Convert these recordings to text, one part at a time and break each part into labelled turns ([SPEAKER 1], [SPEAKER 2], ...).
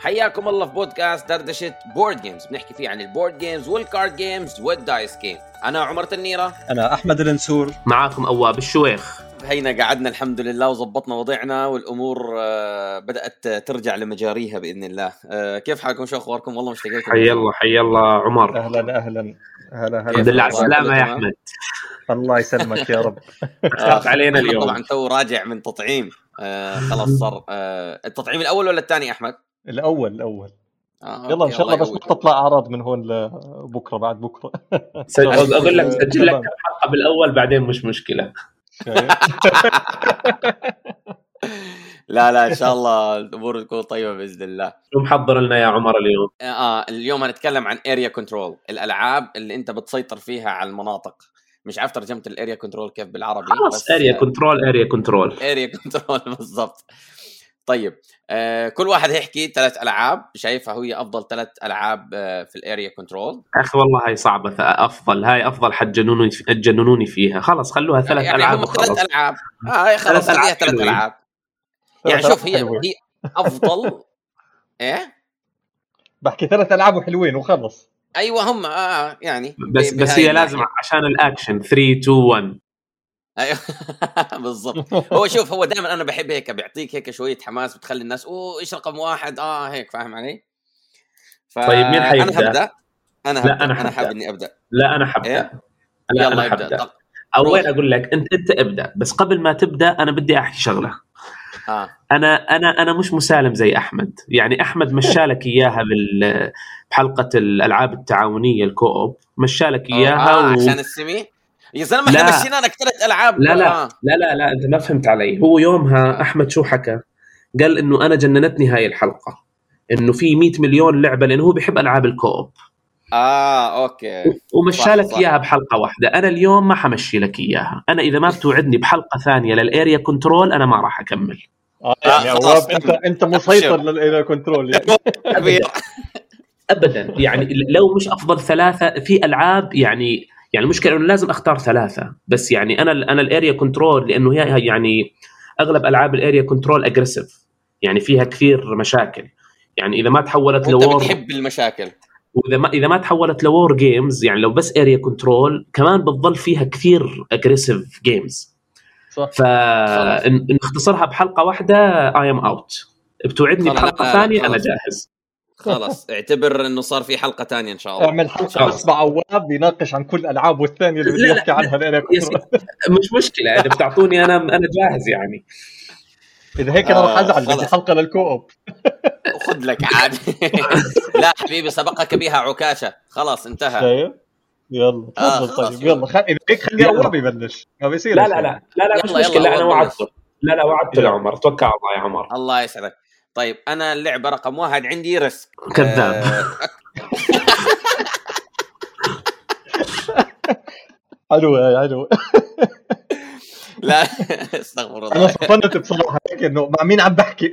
[SPEAKER 1] حياكم الله في بودكاست دردشة بورد جيمز، بنحكي فيه عن البورد جيمز والكارد جيمز والدايس جيم. أنا عمر تنيرة،
[SPEAKER 2] أنا أحمد النسور،
[SPEAKER 3] معاكم أواب الشويخ.
[SPEAKER 1] هينا قعدنا الحمد لله وزبطنا وضعنا والأمور بدأت ترجع لمجاريها بإذن الله. كيف حالكم؟ شو أخباركم؟ والله مشتاق لكم.
[SPEAKER 3] حي الله عمر.
[SPEAKER 2] أهلا.
[SPEAKER 3] الحمد لله على السلامة يا أحمد.
[SPEAKER 2] الله يسلمك يا رب.
[SPEAKER 3] خاف علينا اليوم.
[SPEAKER 1] طبعا تو راجع من تطعيم، خلاص صار التطعيم الأول ولا الثاني أحمد؟
[SPEAKER 2] الأول. يلا إن شاء الله، بس ما تطلع أعراض من هون لبكرة بعد بكرة.
[SPEAKER 3] أقول لك سجل لك حلقة بالأول بعدين مش مشكلة.
[SPEAKER 1] لا إن شاء الله الأمور تكون طيبة بإذن الله.
[SPEAKER 3] شو محضر لنا يا عمر اليوم؟
[SPEAKER 1] اليوم هنتكلم عن area control، الألعاب اللي أنت بتسيطر فيها على المناطق. مش عارف ترجمة الاريا كنترول كيف بالعربي،
[SPEAKER 3] بس اريا كنترول
[SPEAKER 1] بالضبط. طيب كل واحد هيحكي 3 ألعاب شايفها هي أفضل 3 ألعاب في الاريا كنترول.
[SPEAKER 3] أخي والله هاي صعبة، هاي أفضل حتجننوني فيها. خلاص خلوها 3 ألعاب.
[SPEAKER 1] 3 ألعاب خلاص خليها 3 ألعاب. يعني شوف هي أفضل إيه
[SPEAKER 2] بحكي 3 ألعاب وحلوين وخلص.
[SPEAKER 1] أيوة هم يعني
[SPEAKER 3] بس هي لازم عشان الأكشن 3 2 1.
[SPEAKER 1] ايوه بالضبط. هو شوف هو دائما انا بحب هيك، بيعطيك هيك شويه حماس، بتخلي الناس ايش رقم 1 هيك، فاهم علي؟
[SPEAKER 3] طيب مين حيبدا؟
[SPEAKER 1] انا حابب اني ابدا.
[SPEAKER 3] لا انا حبدا.
[SPEAKER 1] إيه؟ يلا ابدا.
[SPEAKER 3] اول اقول لك انت ابدا، بس قبل ما تبدا انا بدي احكي شغله. انا مش مسالم زي احمد. يعني احمد مشالك اياها بحلقه الالعاب التعاونيه الكوب، مشالك اياها
[SPEAKER 1] عشان السمي يا زلمه. احنا مشينا انا 3 ألعاب.
[SPEAKER 3] لا انت ما فهمت علي. هو يومها احمد شو حكى؟ قال انه انا جننتني هاي الحلقه، انه في 100 مليون لعبه، لانه هو بيحب العاب الكوب.
[SPEAKER 1] اوكي.
[SPEAKER 3] ومشالك اياها بحلقه واحده. انا اليوم ما حمشي لك اياها. انا اذا ما بتوعدني بحلقه ثانيه للاريا كنترول انا ما راح اكمل.
[SPEAKER 2] يعني أواب انت مسيطر للاريا كنترول يعني.
[SPEAKER 3] ابدا. يعني لو مش افضل 3 في العاب، يعني المشكله انه لازم اختار 3 بس. يعني انا الاريا كنترول، لانه هي يعني اغلب العاب الاريا كنترول اجريسيف، يعني فيها كثير مشاكل. يعني اذا ما تحولت لوور،
[SPEAKER 1] بتحب المشاكل،
[SPEAKER 3] واذا ما تحولت لوور جيمز، يعني لو بس اريا كنترول كمان بتضل فيها كثير اجريسيف جيمز. فنختصرها بحلقه واحده اي ام اوت. بتوعدني بحلقه ثانيه انا جاهز.
[SPEAKER 1] خلاص اعتبر انه صار في حلقه تانية ان شاء الله.
[SPEAKER 2] اعمل حلقه بس مع عواب بيناقش عن كل الالعاب والثانيه اللي بدي احكي عنها الاريا كنترول.
[SPEAKER 3] مش مشكله اذا بتعطوني انا جاهز. يعني
[SPEAKER 2] اذا هيك انا راح ازعل. بدي حلقه للكوب.
[SPEAKER 1] خذ لك عادي. لا حبيبي سبقك بها عكاشه، خلاص انتهى.
[SPEAKER 2] يلا تفضل. طيب يلا خلي أواب يبلش. ما بيصير.
[SPEAKER 3] لا مش مشكله. انا وعدته. لا وعدته يا عمر. توكل على الله يا عمر.
[SPEAKER 1] الله يسعدك. طيب انا اللعبه رقم 1 عندي ريسك.
[SPEAKER 3] كذاب.
[SPEAKER 2] حلو.
[SPEAKER 1] لا استغفر الله.
[SPEAKER 2] انا صفنت بصراحه هيك انه مع مين عم بحكي.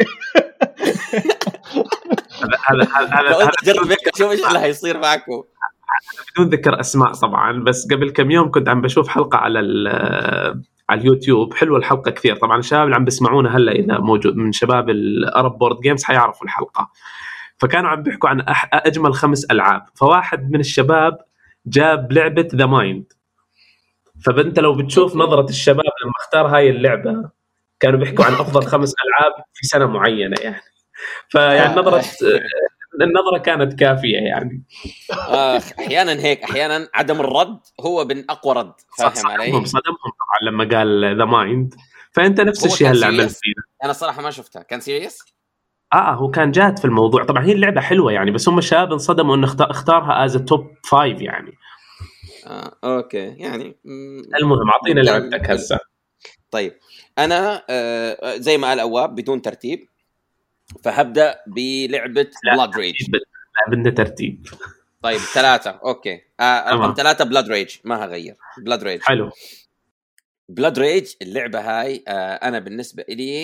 [SPEAKER 1] هذا جرب هيك شوف ايش اللي هيصير معكم.
[SPEAKER 3] بدون ذكر اسماء طبعا، بس قبل كم يوم كنت عم بشوف حلقه على اليوتيوب. حلوه الحلقه كثير. طبعا الشباب اللي عم بيسمعونا هلا اذا موجود من شباب الارب بورد جيمز حيعرفوا الحلقه. فكانوا عم بيحكوا عن اجمل 5 ألعاب. فواحد من الشباب جاب لعبه ذا مايند. فانت لو بتشوف نظره الشباب لما اختار هاي اللعبه، كانوا بيحكوا عن افضل 5 ألعاب في سنه معينه يعني. فيعني النظرة كانت كافية يعني.
[SPEAKER 1] أحيانا هيك، أحيانا عدم الرد هو من أقوى رد. فاهم علي؟
[SPEAKER 3] صدمهم طبعا لما قال ذا مايند. فأنت نفس الشيء هلا عملت فيه.
[SPEAKER 1] أنا صراحة ما شفتها. كان سيريس؟
[SPEAKER 3] هو كان جاد في الموضوع. طبعا هي اللعبة حلوة يعني، بس هم الشباب انصدموا إنه اختارها as a top 5 يعني.
[SPEAKER 1] أوكي يعني.
[SPEAKER 3] المهم أعطينا لعبتك هسه.
[SPEAKER 1] طيب أنا زي ما قال أواب بدون ترتيب، فهبدأ بلعبة بلاد ريج.
[SPEAKER 3] لا بدنا ترتيب.
[SPEAKER 1] طيب 3 أوكي. رقم 3 بلاد ريج، ما هغير. بلاد ريج
[SPEAKER 3] حلو.
[SPEAKER 1] بلاد ريج اللعبة هاي أنا بالنسبة إلي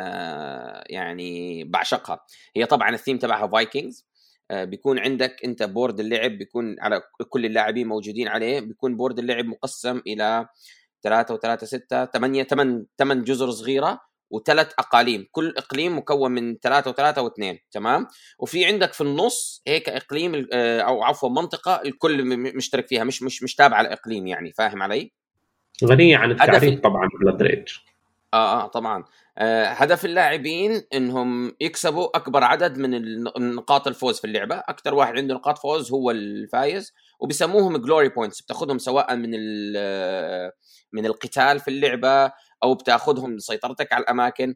[SPEAKER 1] يعني بعشقها. هي طبعا الثيم تبعها فايكنجز. بيكون عندك أنت بورد اللعب، بيكون على كل اللاعبين موجودين عليه. بيكون بورد اللعب مقسم إلى 3 و3 6 8 جزر صغيرة، و3 اقاليم، كل اقليم مكون من 3 و3 و2. تمام. وفي عندك في النص هيك اقليم او عفوا منطقه الكل مشترك فيها، مش تابعه الاقليم يعني. فاهم علي؟
[SPEAKER 3] غنيه عن التعريف طبعا بلاد ريج.
[SPEAKER 1] طبعا. هدف اللاعبين انهم يكسبوا اكبر عدد من نقاط الفوز في اللعبه. اكثر واحد عنده نقاط فوز هو الفايز، وبيسموهم جلوري بوينتس. بتاخذهم سواء من القتال في اللعبه او بتاخذهم لسيطرتك على الاماكن.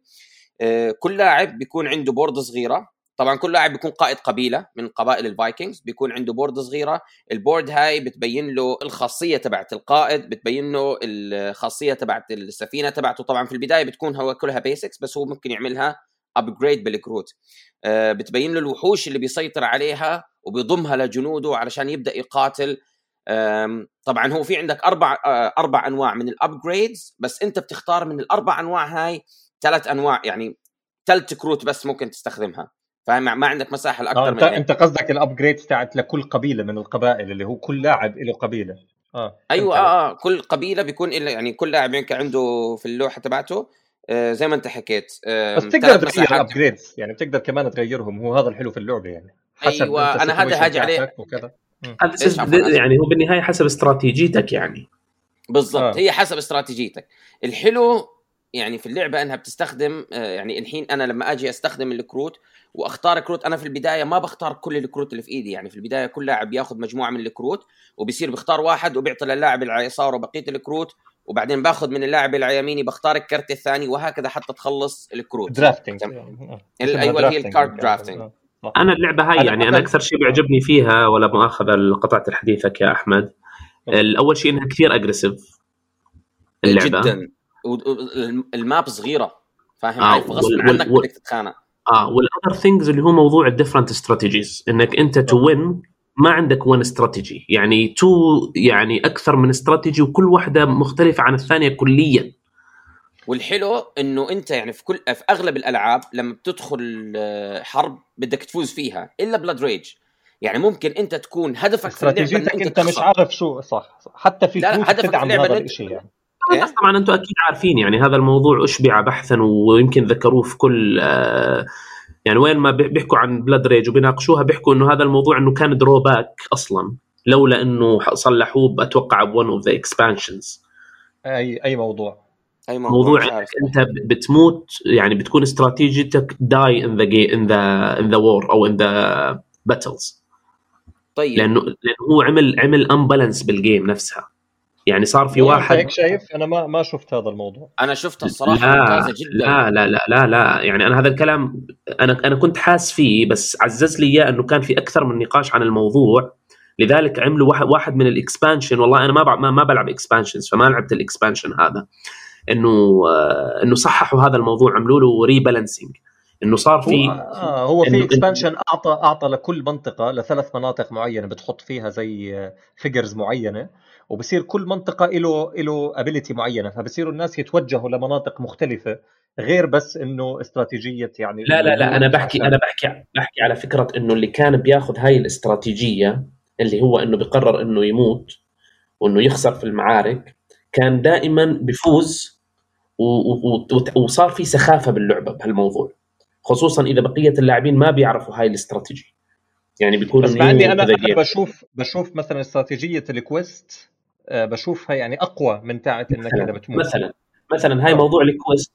[SPEAKER 1] كل لاعب بيكون عنده بورد صغيره. طبعا كل لاعب بيكون قائد قبيله من قبائل الفايكنجز، بيكون عنده بورد صغيره. البورد هاي بتبين له الخاصيه تبعت القائد، بتبين له الخاصيه تبعت السفينه تبعته. طبعا في البدايه بتكون هو كلها بيسكس، بس هو ممكن يعملها ابجريد بالكروت. بتبين له الوحوش اللي بيسيطر عليها وبيضمها لجنوده علشان يبدا يقاتل. طبعا هو في عندك اربع انواع من الابجريدز، بس انت بتختار من الاربع انواع هاي 3 انواع، يعني 3 كروت بس ممكن تستخدمها. فاهم؟ ما عندك مساحه لاكثر من
[SPEAKER 2] انت قصدك الابجريدز تاعت لكل قبيله من القبائل، اللي هو كل لاعب له قبيله.
[SPEAKER 1] ايوه. كل قبيله بيكون يعني كل لاعب عنده في اللوحه تبعته زي ما انت حكيت.
[SPEAKER 2] بس تقدر تغير الابجريدز، يعني بتقدر كمان تغيرهم. هو هذا الحلو في اللعبه، يعني حسب
[SPEAKER 1] ايوه انا هذا هاجي عليه
[SPEAKER 3] وكذا. يعني هو بالنهايه حسب استراتيجيتك يعني.
[SPEAKER 1] بالضبط. هي حسب استراتيجيتك. الحلو يعني في اللعبه انها بتستخدم يعني الحين انا لما اجي استخدم الكروت واختار كروت، انا في البدايه ما بختار كل الكروت اللي في ايدي. يعني في البدايه كل لاعب بياخذ مجموعه من الكروت وبيصير بيختار واحد وبيعطي للاعب اللي على يساره بقيه الكروت، وبعدين باخذ من اللاعب اللي على يميني بختار الكرت الثاني، وهكذا حتى تخلص الكروت.
[SPEAKER 2] درافتنج.
[SPEAKER 1] ايوه هي الكارت درافتنج.
[SPEAKER 3] انا اللعبه هاي يعني انا اكثر شيء بيعجبني فيها، ولا مؤاخذه قطعت حديثك يا احمد، الاول شيء انها كثير اجريسيف اللعبه
[SPEAKER 1] جدا، الماب صغيره. فاهم علي؟ فغصب عنك بدك تتخانق.
[SPEAKER 3] والاذر ثينجز اللي هو موضوع الديفرنت استراتيجيز، انك انت تو وين ما عندك وين استراتيجي، يعني يعني اكثر من استراتيجي وكل واحده مختلفه عن الثانيه كليا.
[SPEAKER 1] والحلو انه انت يعني في اغلب الالعاب لما بتدخل حرب بدك تفوز فيها، الا بلاد ريج يعني ممكن انت تكون هدفك في اللعبه
[SPEAKER 2] انت مش عارف شو صح. حتى في
[SPEAKER 1] تدعم هذا
[SPEAKER 3] الشيء يعني. بس طبعا انتم اكيد عارفين يعني هذا الموضوع اشبع بحثا، ويمكن ذكروه في كل يعني وين ما بيحكوا عن بلاد ريج وبيناقشوها بيحكوا انه هذا الموضوع انه كان دروباك اصلا، لولا انه صلحوه بتوقع بون اوف ذا اكسبانشنز.
[SPEAKER 2] اي موضوع
[SPEAKER 3] انك انت بتموت، يعني بتكون استراتيجيتك داي ان ذا وور او ان ذا باتلز.
[SPEAKER 1] طيب
[SPEAKER 3] لانه هو عمل امبالانس بالجيم نفسها. يعني صار في واحد
[SPEAKER 2] هيك شايف. انا ما شفت هذا الموضوع.
[SPEAKER 1] انا شفتها الصراحه ممتازه جدا.
[SPEAKER 3] لا يعني انا هذا الكلام انا كنت حاس فيه، بس عزز لي اياه انه كان في اكثر من نقاش عن الموضوع، لذلك عملوا واحد من الاكسبانشن. والله انا ما بلعب اكسبانشنز، فما لعبت الاكسبانشن هذا، انه صححوا هذا الموضوع، عملوا له ريبالانسينج، انه صار في
[SPEAKER 2] هو في اكسبانشن اعطى لكل منطقه ل3 مناطق معينه بتحط فيها زي فيجرز معينه، وبصير كل منطقه له ابيليتي معينه، فبصيروا الناس يتوجهوا لمناطق مختلفه غير بس انه استراتيجيه. يعني
[SPEAKER 3] لا انا بحكي على فكره انه اللي كان بياخذ هاي الاستراتيجيه اللي هو انه بيقرر انه يموت وانه يخسر في المعارك، كان دائما بيفوز وصار في سخافه باللعبه بهالموضوع، خصوصا اذا بقيه اللاعبين ما بيعرفوا هاي الاستراتيجيه. يعني بيكون
[SPEAKER 2] بس مع اني انا بشوف مثلا استراتيجيه الكويست بشوفها يعني اقوى من تاعت انك اذا بتموت.
[SPEAKER 3] مثلا هاي موضوع الكويست،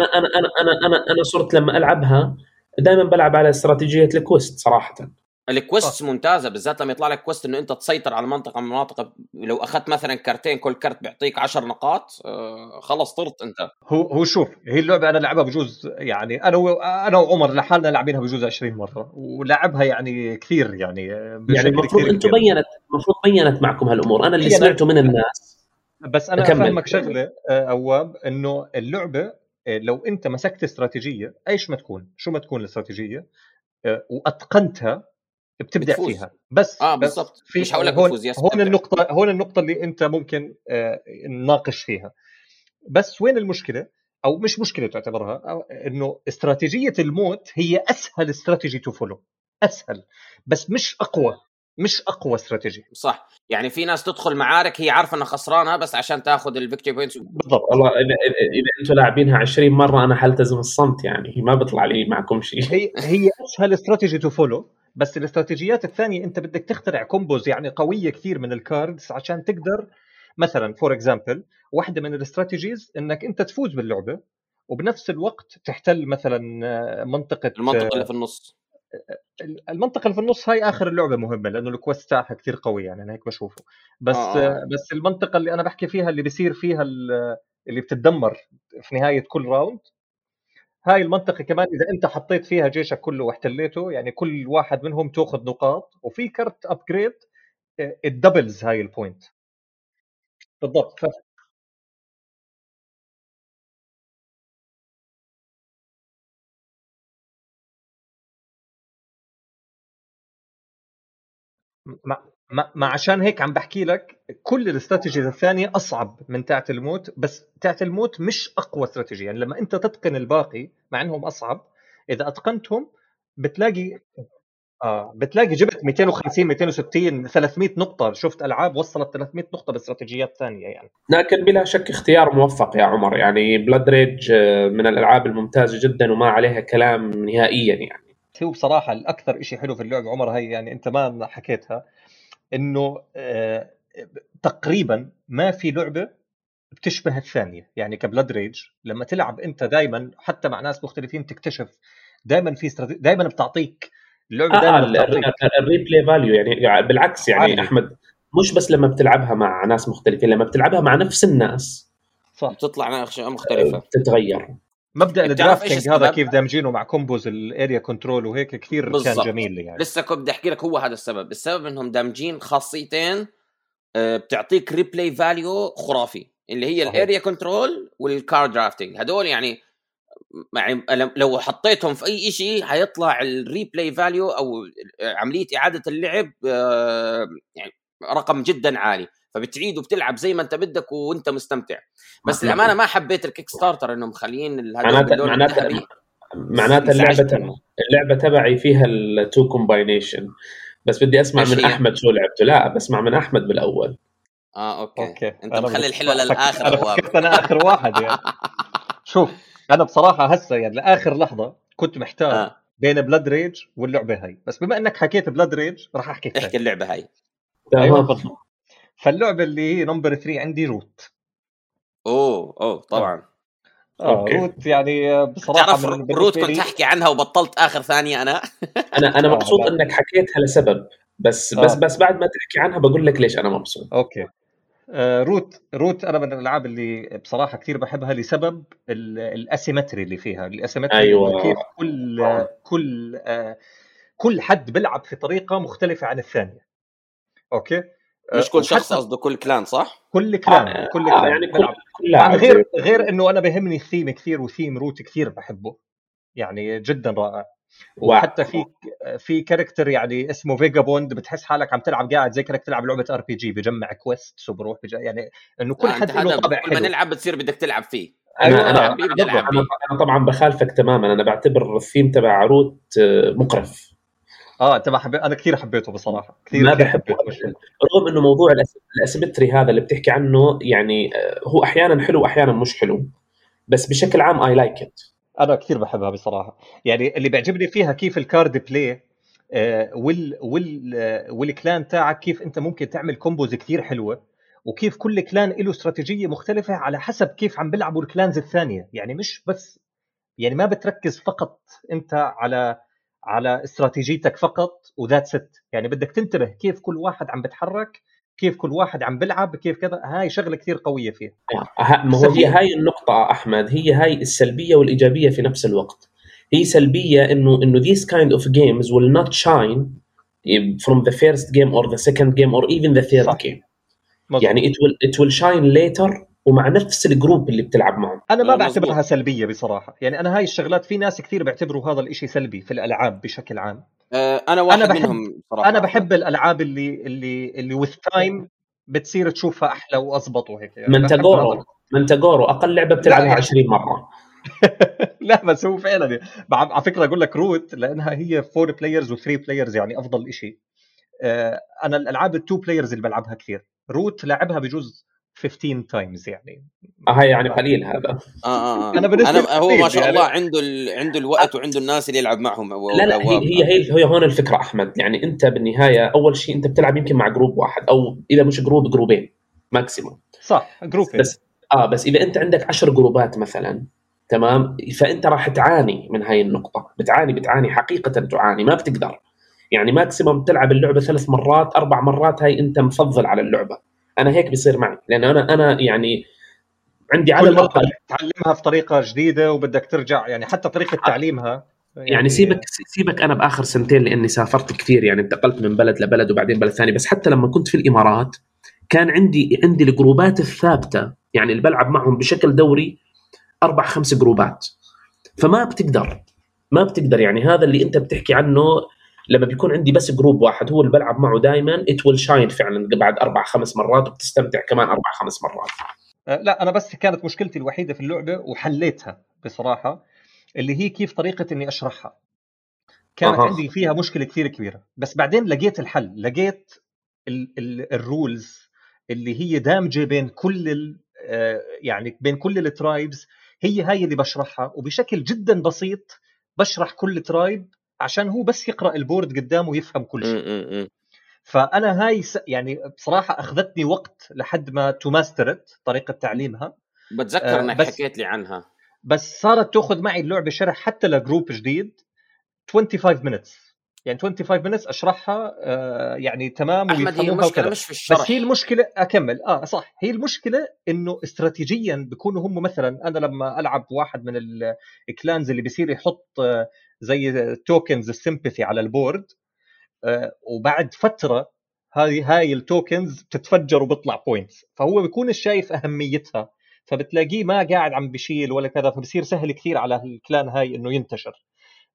[SPEAKER 3] انا صرت لما العبها دائما بلعب على استراتيجيه الكويست صراحه.
[SPEAKER 1] الكويست ممتازه، بالذات لما يطلع لك كويست انه انت تسيطر على منطقه من المناطق. لو اخذت مثلا كارتين كل كارت بيعطيك 10 نقاط، خلص طرت انت.
[SPEAKER 2] هو شوف، هي اللعبه انا لعبها بجوز، يعني انا وعمر لحالنا لاعبينها بجوز 20 مره، ولعبها يعني كثير يعني
[SPEAKER 3] المفروض انتم بينت معكم هالامور. انا اللي سمعته من الناس.
[SPEAKER 2] بس انا افهمك شغله اواب، انه اللعبه لو انت مسكت استراتيجيه ايش ما تكون، شو ما تكون الاستراتيجيه واتقنتها بتبدع بتفوز فيها. بس
[SPEAKER 1] بالضبط. مش هقول لك بتفوز،
[SPEAKER 2] هون النقطه اللي انت ممكن نناقش فيها. بس وين المشكله، او مش مشكله تعتبرها، انه استراتيجيه الموت هي اسهل استراتيجي تو فولو، اسهل بس مش اقوى. مش اقوى استراتيجي.
[SPEAKER 1] صح، يعني في ناس تدخل معارك هي عارفه انها خسرانه بس عشان تاخذ الفيكتوري بوينتس.
[SPEAKER 2] بالضبط.
[SPEAKER 3] والله اذا انتم لاعبينها 20 مره انا حلتزم الصمت، يعني ما بيطلع لي معكم شيء.
[SPEAKER 2] هي اسهل استراتيجي تو فولو، بس الاستراتيجيات الثانيه انت بدك تخترع كومبوز يعني قويه كثير من الكاردز عشان تقدر مثلا فور اكزامبل واحده من الاستراتيجيز انك انت تفوز باللعبه وبنفس الوقت تحتل مثلا منطقه
[SPEAKER 1] المنطقه اللي في النص.
[SPEAKER 2] المنطقه اللي في النص هاي اخر اللعبه مهمه لانه الكويست تاعها كثير قوي، يعني انا هيك بشوفه. بس بس المنطقه اللي انا بحكي فيها اللي بيصير فيها اللي بتتدمر في نهايه كل راوند، هاي المنطقة كمان إذا أنت حطيت فيها جيشك كله واحتليته، يعني كل واحد منهم تأخذ نقاط، وفي كرت أبجريد الدبلز هاي البوينت. بالضبط. ما عشان هيك عم بحكي لك كل الاستراتيجيز الثانية أصعب من تاعت الموت، بس تاعت الموت مش أقوى استراتيجي. يعني لما أنت تتقن الباقي مع أنهم أصعب، إذا أتقنتهم بتلاقي بتلاقي جبت 250 260 300 نقطة. شفت ألعاب وصلت 300 نقطة باستراتيجيات ثانية يعني.
[SPEAKER 3] لكن بلا شك اختيار موفق يا عمر، يعني بلاد ريج من الألعاب الممتازة جدا وما عليها كلام نهائيا. يعني
[SPEAKER 2] هو بصراحة الأكثر إشي حلو في اللعبة عمر هي، يعني أنت ما حكيتها، إنه تقريبا ما في لعبة بتشبه الثانية. يعني كبلاد ريج لما تلعب أنت دايما حتى مع ناس مختلفين تكتشف دايما في دايما بتعطيك اللعبة دايما بتعطيك
[SPEAKER 3] الريبلاي فاليو. يعني بالعكس يعني
[SPEAKER 2] عالي.
[SPEAKER 3] أحمد، مش بس لما بتلعبها مع ناس مختلفين، لما بتلعبها مع نفس الناس
[SPEAKER 2] صح
[SPEAKER 1] بتطلع أشياء مختلفة،
[SPEAKER 2] تتغير. مبدأ
[SPEAKER 1] بتعرف إيش
[SPEAKER 2] الدرافتنج هذا
[SPEAKER 1] السبب؟
[SPEAKER 2] كيف دامجينه مع كومبوز الاريا كنترول وهيك كثير كان
[SPEAKER 1] بالضبط.
[SPEAKER 2] جميل يعني.
[SPEAKER 1] لسه كنت بدي أحكي لك هو هذا السبب. السبب إنهم دامجين خاصيتين بتعطيك ريبلاي فاليو خرافي، اللي هي الاريا كنترول والكارد درافتنج. هدول يعني لو حطيتهم في اي شيء هيطلع الريبلاي فاليو او عمليه اعاده اللعب يعني رقم جدا عالي، فبتعيد وبتلعب زي ما انت بدك وانت مستمتع. بس الامانه ما حبيت الكيك ستارتر انهم مخلين هدول باللون الذهبي.
[SPEAKER 3] معناتها اللعبه تبعي فيها التو كومباينيشن. بس بدي اسمع من احمد شو لعبته. لا بسمع من احمد بالاول.
[SPEAKER 1] اوكي. انت مخلي الحلوه للاخر.
[SPEAKER 2] انا اخر واحد يعني. شوف انا بصراحه هسه يعني لاخر لحظه كنت محتار بين بلاد ريج واللعبه هاي، بس بما انك حكيت بلاد ريج راح احكي
[SPEAKER 1] اللعبه هاي.
[SPEAKER 2] ايوه بالضبط. فاللعبه اللي هي نمبر 3 عندي روت.
[SPEAKER 1] اوه طبعا.
[SPEAKER 2] روت يعني بصراحه
[SPEAKER 1] تعرف روت كنت احكي عنها وبطلت اخر ثانيه.
[SPEAKER 3] انا مبسوط انك حكيتها لسبب، بس بعد ما تحكي عنها بقول لك ليش انا مبسوط.
[SPEAKER 2] اوكي. روت انا من الالعاب اللي بصراحه كثير بحبها لسبب الاسيمتري اللي فيها. الاسيمتري
[SPEAKER 3] أيوة.
[SPEAKER 2] كيف كل حد بيلعب في طريقه مختلفه عن الثانيه. اوكي.
[SPEAKER 1] مش كل شخص قصده كل كلان صح؟
[SPEAKER 2] كل كلان كل كلان
[SPEAKER 3] يعني
[SPEAKER 2] طبعا غير انه انا بهمني الثيم كثير، وثيم روت كثير بحبه يعني جدا رائع. وحتى في كاركتر يعني اسمه فيجابوند، بتحس حالك عم تلعب قاعد زي كانك تلعب لعبه ار بي جي، بجمع كويست وبروح يعني انه كل حد له طابع حلو.
[SPEAKER 1] كل ما نلعب بتصير بدك تلعب فيه.
[SPEAKER 3] انا طبعا بخالفك تماما. انا بعتبر الثيم تبع روت مقرف.
[SPEAKER 2] انا كثير حبيته بصراحه، كثير
[SPEAKER 3] ما بحبه رغم انه موضوع الاسيمتري هذا اللي بتحكي عنه يعني هو احيانا حلو واحيانا مش حلو، بس بشكل عام اي لايك ات.
[SPEAKER 2] انا كثير بحبها بصراحه. يعني اللي بيعجبني فيها كيف الكارد بلاي والكلان تاعك، كيف انت ممكن تعمل كومبوز كثير حلوه، وكيف كل كلان له استراتيجيه مختلفه على حسب كيف عم بيلعبوا الكلانز الثانيه. يعني مش بس يعني ما بتركز فقط انت على استراتيجيتك فقط وذات ست. يعني بدك تنتبه كيف كل واحد عم بتحرك، كيف كل واحد عم بلعب، كيف كذا. هاي شغله كثير قويه فيها.
[SPEAKER 3] ما هو هي هاي النقطه احمد، هي هاي السلبيه والايجابيه في نفس الوقت. هي سلبيه انه these kind of games will not shine from the first game or the second game or even the third game. يعني it will shine later ومع نفس الجروب اللي بتلعب معه.
[SPEAKER 2] انا ما بعتبرها سلبيه بصراحه. يعني انا هاي الشغلات في ناس كثير بيعتبروا هذا الاشي سلبي في الالعاب بشكل عام.
[SPEAKER 1] انا واحد منهم صراحه.
[SPEAKER 2] انا بحب الالعاب اللي with time بتصير تشوفها احلى واضبط وهيك. يعني
[SPEAKER 3] منتجورو اقل لعبه بتلعبها 20 مره.
[SPEAKER 2] لا بس هو فعلا على فكره اقول لك روت لانها هي 4 بلايرز و3 بلايرز، يعني افضل إشي. انا الالعاب التو بلايرز اللي بلعبها كثير. روت لعبها بجوز 15 تايمز يعني.
[SPEAKER 3] هاي يعني قليل هذا.
[SPEAKER 1] انا هو ما شاء الله عنده الوقت وعنده الناس اللي يلعب معهم.
[SPEAKER 3] لا هي هون الفكره احمد. يعني انت بالنهايه اول شيء انت بتلعب يمكن مع جروب واحد، او اذا مش جروب جروبين ماكسيموم.
[SPEAKER 2] صح جروبين
[SPEAKER 3] بس اذا انت عندك 10 جروبات مثلا، تمام، فانت راح تعاني من هاي النقطه. بتعاني حقيقه، تعاني، ما بتقدر. يعني ماكسيموم تلعب اللعبه 3 مرات 4 مرات، هاي انت مفضل على اللعبه. انا هيك بيصير معي، لان انا يعني عندي على الاقل
[SPEAKER 2] تعلمها في طريقه جديده وبدك ترجع، يعني حتى طريقه تعليمها
[SPEAKER 3] يعني سيبك انا باخر سنتين لاني سافرت كثير، يعني انتقلت من بلد لبلد وبعدين بلد ثاني. بس حتى لما كنت في الامارات كان عندي الجروبات الثابته، يعني اللي بلعب معهم بشكل دوري 4-5 جروبات. فما بتقدر يعني هذا اللي انت بتحكي عنه. لما بيكون عندي بس جروب واحد هو اللي بلعب معه دائما it will shine فعلا بعد 4-5 مرات، وبتستمتع كمان 4-5 مرات.
[SPEAKER 2] لا أنا بس كانت مشكلتي الوحيدة في اللعبة وحليتها بصراحة، اللي هي كيف طريقة إني أشرحها. كانت عندي فيها مشكلة كثير كبيرة، بس بعدين لقيت الحل. لقيت الرولز اللي هي دامجة بين كل يعني بين كل الترايبز، هي هاي اللي بشرحها، وبشكل جدا بسيط بشرح كل ترايب عشان هو بس يقرأ البورد قدامه ويفهم كل شيء. فأنا هاي يعني بصراحة أخذتني وقت لحد ما تماسترت طريقة تعليمها.
[SPEAKER 1] بتذكر أنك حكيت لي عنها،
[SPEAKER 2] بس صارت تأخذ معي اللعبة شرح حتى لجروب جديد 25 minutes، يعني 25 minutes أشرحها يعني تمام ويفهموها وكذا.
[SPEAKER 1] مش في الشرح.
[SPEAKER 2] بس هي المشكلة أكمل صح، هي المشكلة إنه استراتيجيا بيكونوا هم مثلا، أنا لما ألعب واحد من الكلانز اللي بيصير يحط زي توكنز السيمباثي على البورد، وبعد فترة هاي التوكنز بتتفجر وبطلع بوينتس، فهو بيكون شايف أهميتها، فبتلاقيه ما قاعد عم بشيل ولا كذا، فبصير سهل كثير على الكلان هاي إنه ينتشر.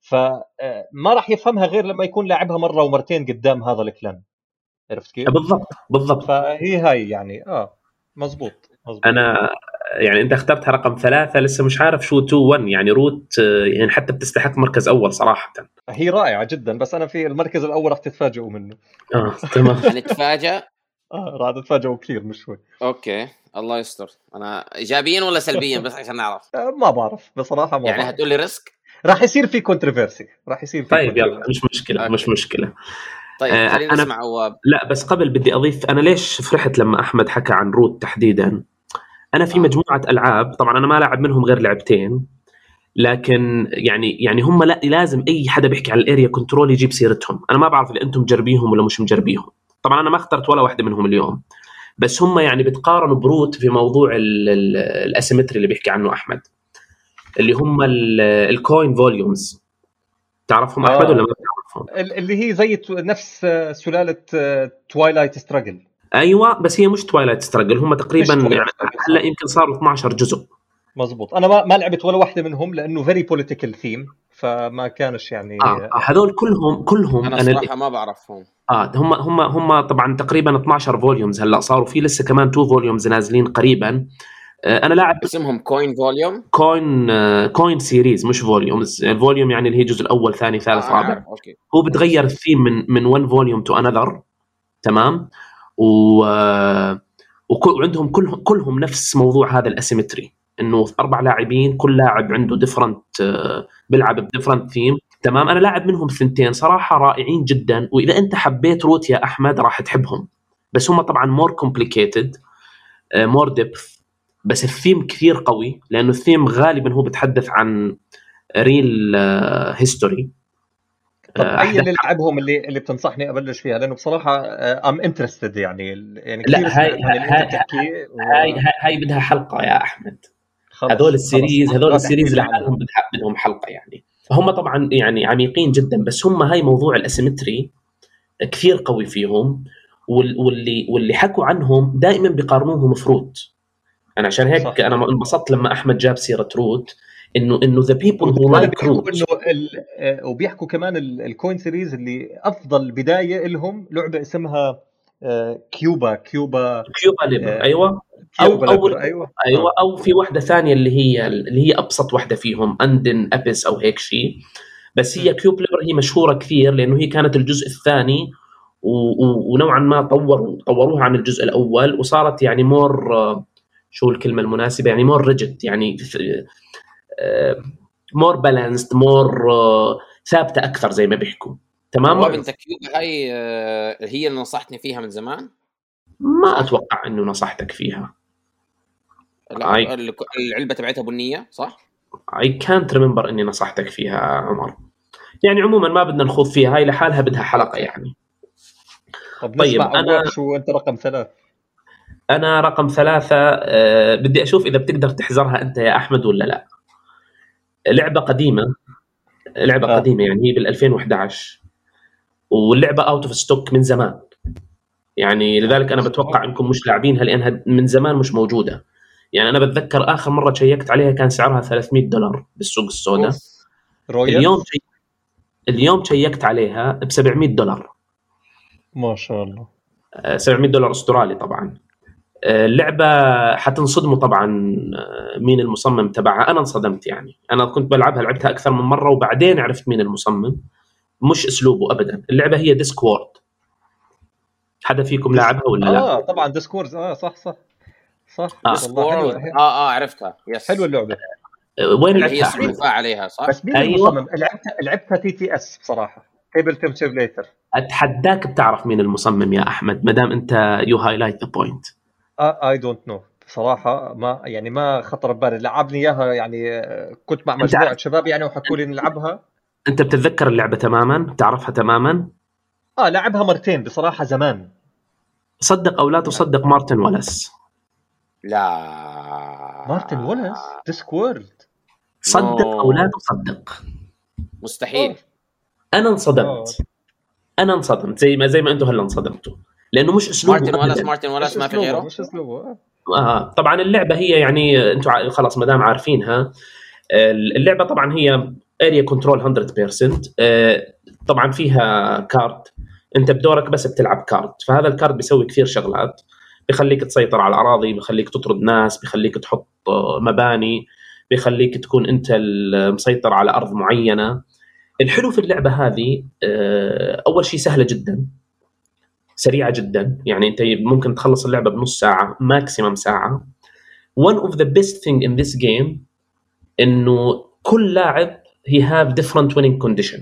[SPEAKER 2] فما راح يفهمها غير لما يكون لاعبها مرة ومرتين قدام هذا الكلان. عرفت كيف؟
[SPEAKER 3] بالضبط.
[SPEAKER 2] فهي هاي يعني مزبوط.
[SPEAKER 3] أنا يعني أنت اخترتها رقم 3، لسه مش عارف شو 2-1 يعني روت، يعني حتى بتستحق مركز أول صراحة.
[SPEAKER 2] هي رائعة جدا، بس أنا في المركز الأول راح تتفاجئوا منه.
[SPEAKER 3] تمام.
[SPEAKER 1] هنتفاجأ.
[SPEAKER 2] راح تتفاجئوا كثير مش شوي.
[SPEAKER 1] أوكي الله يستر. أنا إيجابيا ولا سلبيا بس عشان نعرف.
[SPEAKER 2] ما بعرف بصراحة.
[SPEAKER 1] يعني هتقول لي ريسك؟
[SPEAKER 2] راح يصير في كونتروفيرسي،
[SPEAKER 3] طيب يلا مش مشكلة.
[SPEAKER 1] طيب خلينا نسمع عواب.
[SPEAKER 3] لا بس قبل بدي أضيف، أنا ليش فرحت لما أحمد حكى عن روت تحديدا. أنا في مجموعة ألعاب، طبعا أنا ما لاعب منهم غير لعبتين، لكن يعني هم لازم أي حدا بيحكي عن الاريا كنترول يجيب سيرتهم. أنا ما بعرف إذا أنتم مجربيهم ولا مش مجربيهم. طبعا أنا ما اخترت ولا واحدة منهم اليوم، بس هم يعني بتقارنوا بروت في موضوع الاسيمتري اللي بيحكي عنه أحمد، اللي هم الكوين فوليومز. تعرفهم أحمد ولا ما تعرفهم؟
[SPEAKER 2] اللي هي زي نفس سلالة توايلايت ستراجل.
[SPEAKER 3] أيوة بس هي مش توايلايت ستراجل، هم تقريبا يعني هلا يمكن صاروا 12 جزء.
[SPEAKER 2] مزبوط. أنا ما لعبت ولا واحدة منهم لأنه very political theme، فما كانش يعني
[SPEAKER 3] هذول كلهم
[SPEAKER 1] أنا صراحة ما بعرفهم.
[SPEAKER 3] هم طبعا تقريبا 12 فوليومز هلا صاروا، في لسه كمان 2 فوليومز نازلين قريبا. انا لاعب
[SPEAKER 1] اسمهم كوين فوليوم،
[SPEAKER 3] كوين سيريز مش فوليومز. الفوليوم يعني اللي هي الجزء الاول ثاني ثالث رابع. هو بتغير الثيم من 1 فوليوم تو انذر، تمام. وعندهم كلهم نفس موضوع هذا الاسيمتري، انه 4 لاعبين كل لاعب عنده ديفرنت، بيلعب بديفرنت ثيم، تمام. انا لاعب منهم 2 صراحه رائعين جدا، واذا انت حبيت روت يا احمد راح تحبهم. بس هم طبعا مور كومبليكيتد، مور ديبث، بس الثيم كثير قوي، لانه الثيم غالبا هو بتحدث عن ريل هيستوري.
[SPEAKER 2] طب اي اللي لعبهم اللي بتنصحني ابلش فيها؟ لانه بصراحه ام انترستد يعني كثير.
[SPEAKER 3] هاي بدها حلقه يا احمد. هذول السيريز لحالهم بدهم حلقه يعني. هم طبعا يعني عميقين جدا، بس هم هاي موضوع الاسيمتري كثير قوي فيهم، واللي حكوا عنهم دائما بيقارنوهم بروت. انا عشان هيك انا انبسطت لما احمد جاب سيره روت، انه the people who like روت.
[SPEAKER 2] وبيحكوا كمان الكوين سيريز اللي افضل بدايه لهم لعبه اسمها كيوبا
[SPEAKER 3] ليبر. ايوه او في واحده ثانيه اللي هي ابسط واحده فيهم، اندن ابيس او هيك شيء. بس هي كيوب ليبر هي مشهوره كثير لانه هي كانت الجزء الثاني، ونوعا ما طوروها عن الجزء الاول، وصارت يعني مور، شو الكلمه المناسبه، يعني مور ريجيد، يعني مور بالانسد، مور ثابته اكثر زي ما بيحكوا. تمام.
[SPEAKER 1] وبنت كيوبا هاي هي اللي نصحتني فيها من زمان.
[SPEAKER 3] ما اتوقع انه نصحتك فيها.
[SPEAKER 1] العلبه تبعتها بنيه صح؟
[SPEAKER 3] I can't remember اني نصحتك فيها عمر. يعني عموما ما بدنا نخوض فيها، هاي لحالها بدها حلقه يعني.
[SPEAKER 2] طيب انا شو انت رقم 3؟
[SPEAKER 3] انا رقم 3. بدي اشوف اذا بتقدر تحزرها انت يا احمد ولا لا. لعبه قديمه قديمه، يعني هي بال 2011 واللعبه اوت اوف ستوك من زمان، يعني لذلك انا بتوقع انكم مش لاعبينها لانها من زمان مش موجوده. يعني انا بتذكر اخر مره شيكت عليها كان سعرها $300 بالسوق السوداء. اليوم شيكت عليها $700.
[SPEAKER 2] ما شاء الله.
[SPEAKER 3] $700 استرالي طبعا. اللعبه حتنصدموا طبعا مين المصمم تبعها. انا انصدمت، يعني انا كنت بلعبها، لعبتها اكثر من مره وبعدين عرفت مين المصمم. مش اسلوبه ابدا. اللعبه هي ديسكورد. حدا فيكم لاعبها ولا لا؟
[SPEAKER 2] طبعا ديسكورد. صح
[SPEAKER 1] ديسكورد. عرفتها. يس
[SPEAKER 2] حلوه اللعبه.
[SPEAKER 3] وين
[SPEAKER 1] لعبتها عليها صح؟
[SPEAKER 2] بس مين المصمم؟ لعبتها TTS بصراحه، تيبل توب سيميليتر.
[SPEAKER 3] اتحداك بتعرف مين المصمم يا احمد ما دام انت يو هايلايت ذا بوينت.
[SPEAKER 2] اي دونت نو بصراحه، ما خطر ببالي. لعبني اياها يعني، كنت مع مجموعه شباب يعني وحكوا لي نلعبها.
[SPEAKER 3] انت بتتذكر اللعبه تماما؟ تعرفها تماما؟
[SPEAKER 2] لعبها مرتين بصراحه زمان.
[SPEAKER 3] صدق او لا تصدق مارتن ولس.
[SPEAKER 1] لا
[SPEAKER 2] مارتن ولس ديسكورد.
[SPEAKER 3] صدق او لا تصدق.
[SPEAKER 1] مستحيل.
[SPEAKER 3] انا انصدمت زي ما انتم هلا انصدمتوا، لانه مش اسلوبه.
[SPEAKER 1] مارتن ولس ما في غيره.
[SPEAKER 2] مش اسلوبه.
[SPEAKER 3] طبعا اللعبه هي يعني انتم خلاص ما دام عارفينها. اللعبه طبعا هي اريا كنترول 100%. طبعا فيها كارت، انت بدورك بس بتلعب كارت، فهذا الكارت بيسوي كثير شغلات. بيخليك تسيطر على الاراضي، بيخليك تطرد ناس، بيخليك تحط مباني، بيخليك تكون انت المسيطر على ارض معينه. الحلو في اللعبه هذه اول شيء سهله جدا، سريعه جدا، يعني انت ممكن تخلص اللعبه بنص ساعه ماكسيمم ساعه. one of the best thing in this game انه كل لاعب he have different winning condition،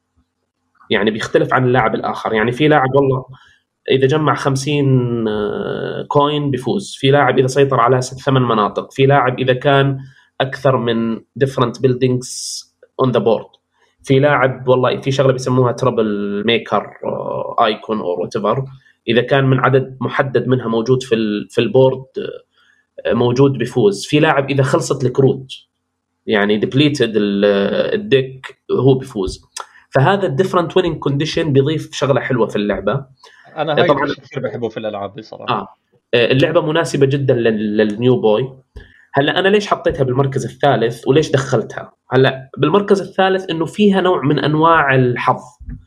[SPEAKER 3] يعني بيختلف عن اللاعب الاخر. يعني في لاعب والله اذا جمع 50 كوين بيفوز، في لاعب اذا سيطر على 8 مناطق، في لاعب اذا كان اكثر من different buildings on the board، في لاعب والله في شغله بيسموها ترابل ميكر ايكون او وات ايفر، اذا كان من عدد محدد منها موجود في البورد موجود بيفوز. في لاعب اذا خلصت الكروت يعني ديبليتد الديك هو بيفوز. فهذا الديفرنت ويننج كونديشن بيضيف شغله حلوه في اللعبه.
[SPEAKER 2] انا هاي طبعا كثير بحبه في الالعاب بصراحه.
[SPEAKER 3] اللعبه مناسبه جدا للنيو بوي. هلا انا ليش حطيتها بالمركز الثالث وليش دخلتها هلا بالمركز الثالث؟ انه فيها نوع من انواع الحظ،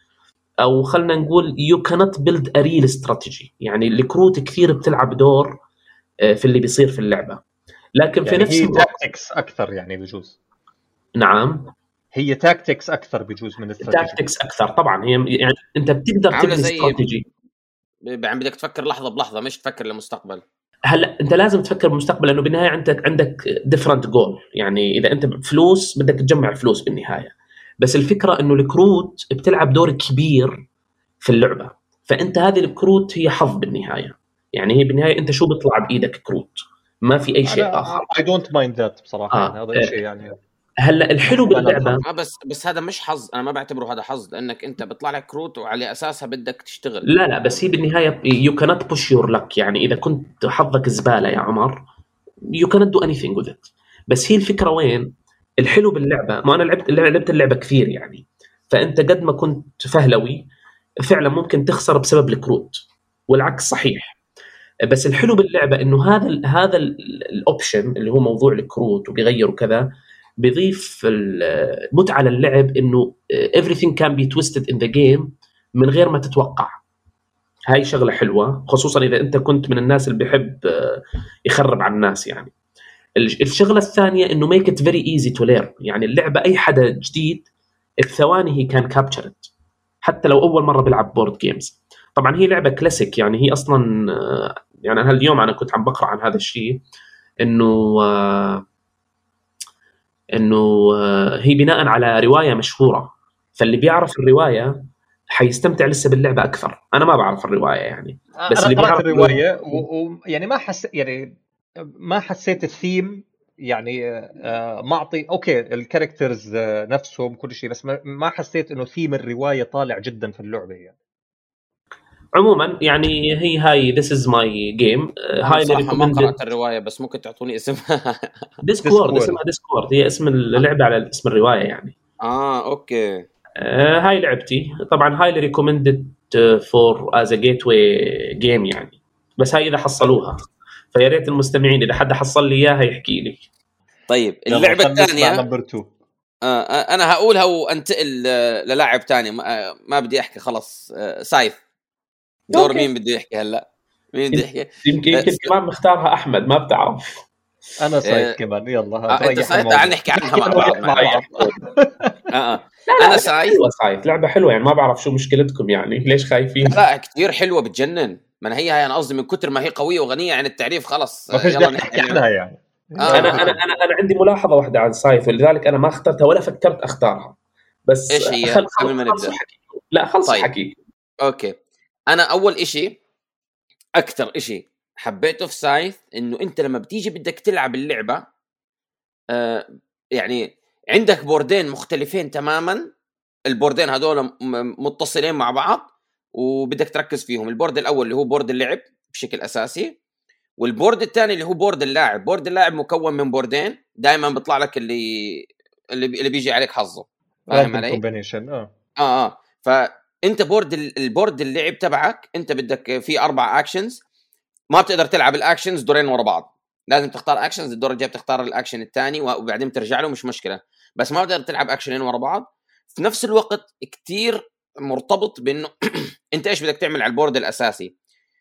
[SPEAKER 3] او خلنا نقول you cannot build a real strategy، يعني الكروت كثير بتلعب دور في اللي بيصير في اللعبه، لكن
[SPEAKER 2] يعني
[SPEAKER 3] في نفس
[SPEAKER 2] الوقت تاكتكس اكثر يعني بجوز.
[SPEAKER 3] نعم
[SPEAKER 2] هي تاكتكس اكثر بجوز من الاستراتيجي.
[SPEAKER 3] تاكتكس اكثر طبعا. هي يعني انت بتقدر تبني استراتيجي،
[SPEAKER 1] يعني بدك تفكر لحظه بلحظه مش تفكر للمستقبل.
[SPEAKER 3] هلا انت لازم تفكر بالمستقبل لانه بالنهايه عندك ديفرنت جول. يعني اذا انت فلوس بدك تجمع فلوس بالنهايه، بس الفكره انه الكروت بتلعب دور كبير في اللعبه، فانت هذه الكروت هي حظ بالنهايه. يعني هي بالنهايه انت شو بيطلع بايدك كروت، ما في اي شيء اخر.
[SPEAKER 2] I don't mind that بصراحه. هذا شيء يعني.
[SPEAKER 3] هلا الحلو باللعبه
[SPEAKER 1] بس هذا مش حظ، انا ما بعتبره هذا حظ، لانك انت بيطلع لك كروت وعلى اساسها بدك تشتغل.
[SPEAKER 3] لا بس هي بالنهايه you cannot push your luck. يعني اذا كنت حظك زباله يا عمر you cannot do anything with it. بس هي الفكره وين الحلو باللعبه؟ ما انا لعبت اللعبه كثير يعني، فانت قد ما كنت فهلوي فعلا ممكن تخسر بسبب الكروت والعكس صحيح. بس الحلو باللعبه انه هذا الاوبشن اللي هو موضوع الكروت وبيغير وكذا بيضيف المتعه للعب، انه everything can be twisted in the game من غير ما تتوقع. هاي شغله حلوه، خصوصا اذا انت كنت من الناس اللي بيحب يخرب على الناس. يعني الشغله الثانيه انه make it very easy to learn. يعني اللعبه اي حدا جديد الثواني هي كان captured حتى لو اول مره بيلعب بورد جيمز. طبعا هي لعبه كلاسيك، يعني هي اصلا يعني اليوم انا كنت عم بقرا عن هذا الشيء، انه هي بناء على روايه مشهوره، فاللي بيعرف الروايه حيستمتع لسه باللعبه اكثر. انا ما بعرف الروايه يعني، بس
[SPEAKER 2] انا
[SPEAKER 3] اللي
[SPEAKER 2] قرات
[SPEAKER 3] بيعرف
[SPEAKER 2] الروايه يعني ما حسيت الثيم يعني معطي اوكي الكاركترز نفسهم كل شيء، بس ما حسيت انه ثيم الروايه طالع جدا في اللعبه يعني.
[SPEAKER 3] عموما يعني هي هاي this is my game
[SPEAKER 1] انا
[SPEAKER 3] highly
[SPEAKER 1] صراحه ما
[SPEAKER 3] recommended.
[SPEAKER 1] قرات الروايه، بس ممكن تعطوني اسمها.
[SPEAKER 3] ديسكورد، اسمها ديسكورد، هي اسم اللعبه على اسم الروايه يعني.
[SPEAKER 1] اوكي.
[SPEAKER 3] هاي لعبتي طبعا هايلي ريكومندد فور از ا جيت واي جيم يعني، بس هاي اذا حصلوها، فيا ريت المستمعين اذا حد حصل لي اياها يحكي لي.
[SPEAKER 1] طيب اللعبه الثانيه
[SPEAKER 2] نمبر 2
[SPEAKER 1] انا هقولها وانتقل للاعب ثاني، ما بدي احكي خلص. سايث دور مين بده يحكي هلا؟ مين بده يحكي؟
[SPEAKER 3] يمكن كمان مختارها احمد، ما بتعرف.
[SPEAKER 2] انا سايث كمان. يلا
[SPEAKER 1] انت سايث، تعال نحكي عنها مع بعض. انا سايث
[SPEAKER 3] لعبه حلوه يعني، ما بعرف شو مشكلتكم يعني، ليش خايفين؟
[SPEAKER 1] لا كثير حلوه بتجنن. ما هي انا قصدي من كتر ما هي قويه وغنيه عن التعريف خلاص
[SPEAKER 2] ما فيش داعي نحكي عنها يعني.
[SPEAKER 3] انا عندي ملاحظه واحده عن سايث، ولذلك انا ما اخترتها ولا فكرت اختارها. بس
[SPEAKER 1] ايش هي؟ قبل ما نبدا
[SPEAKER 3] لا خلص
[SPEAKER 1] طيب.
[SPEAKER 3] حكي.
[SPEAKER 1] اوكي، انا اول إشي اكثر إشي حبيته في سايث انه انت لما بتيجي بدك تلعب اللعبه يعني عندك بوردين مختلفين تماما. البوردين هذول متصلين مع بعض وبدك تركز فيهم. البورد الاول اللي هو بورد اللعب بشكل اساسي، والبورد الثاني اللي هو بورد اللاعب. بورد اللاعب مكون من بوردين، دائما بيطلع لك اللي بيجي عليك حظه، فاهم علي؟ فانت البورد اللعب تبعك انت بدك فيه 4 اكشنز. ما بتقدر تلعب الاكشنز دورين ورا بعض، لازم تختار اكشنز. الدور الجاي بتختار الاكشن الثاني وبعدين ترجع له، مش مشكله. بس ما بتقدر تلعب اكشنين ورا بعض في نفس الوقت. كتير مرتبط بانه انت ايش بدك تعمل على البورد الاساسي،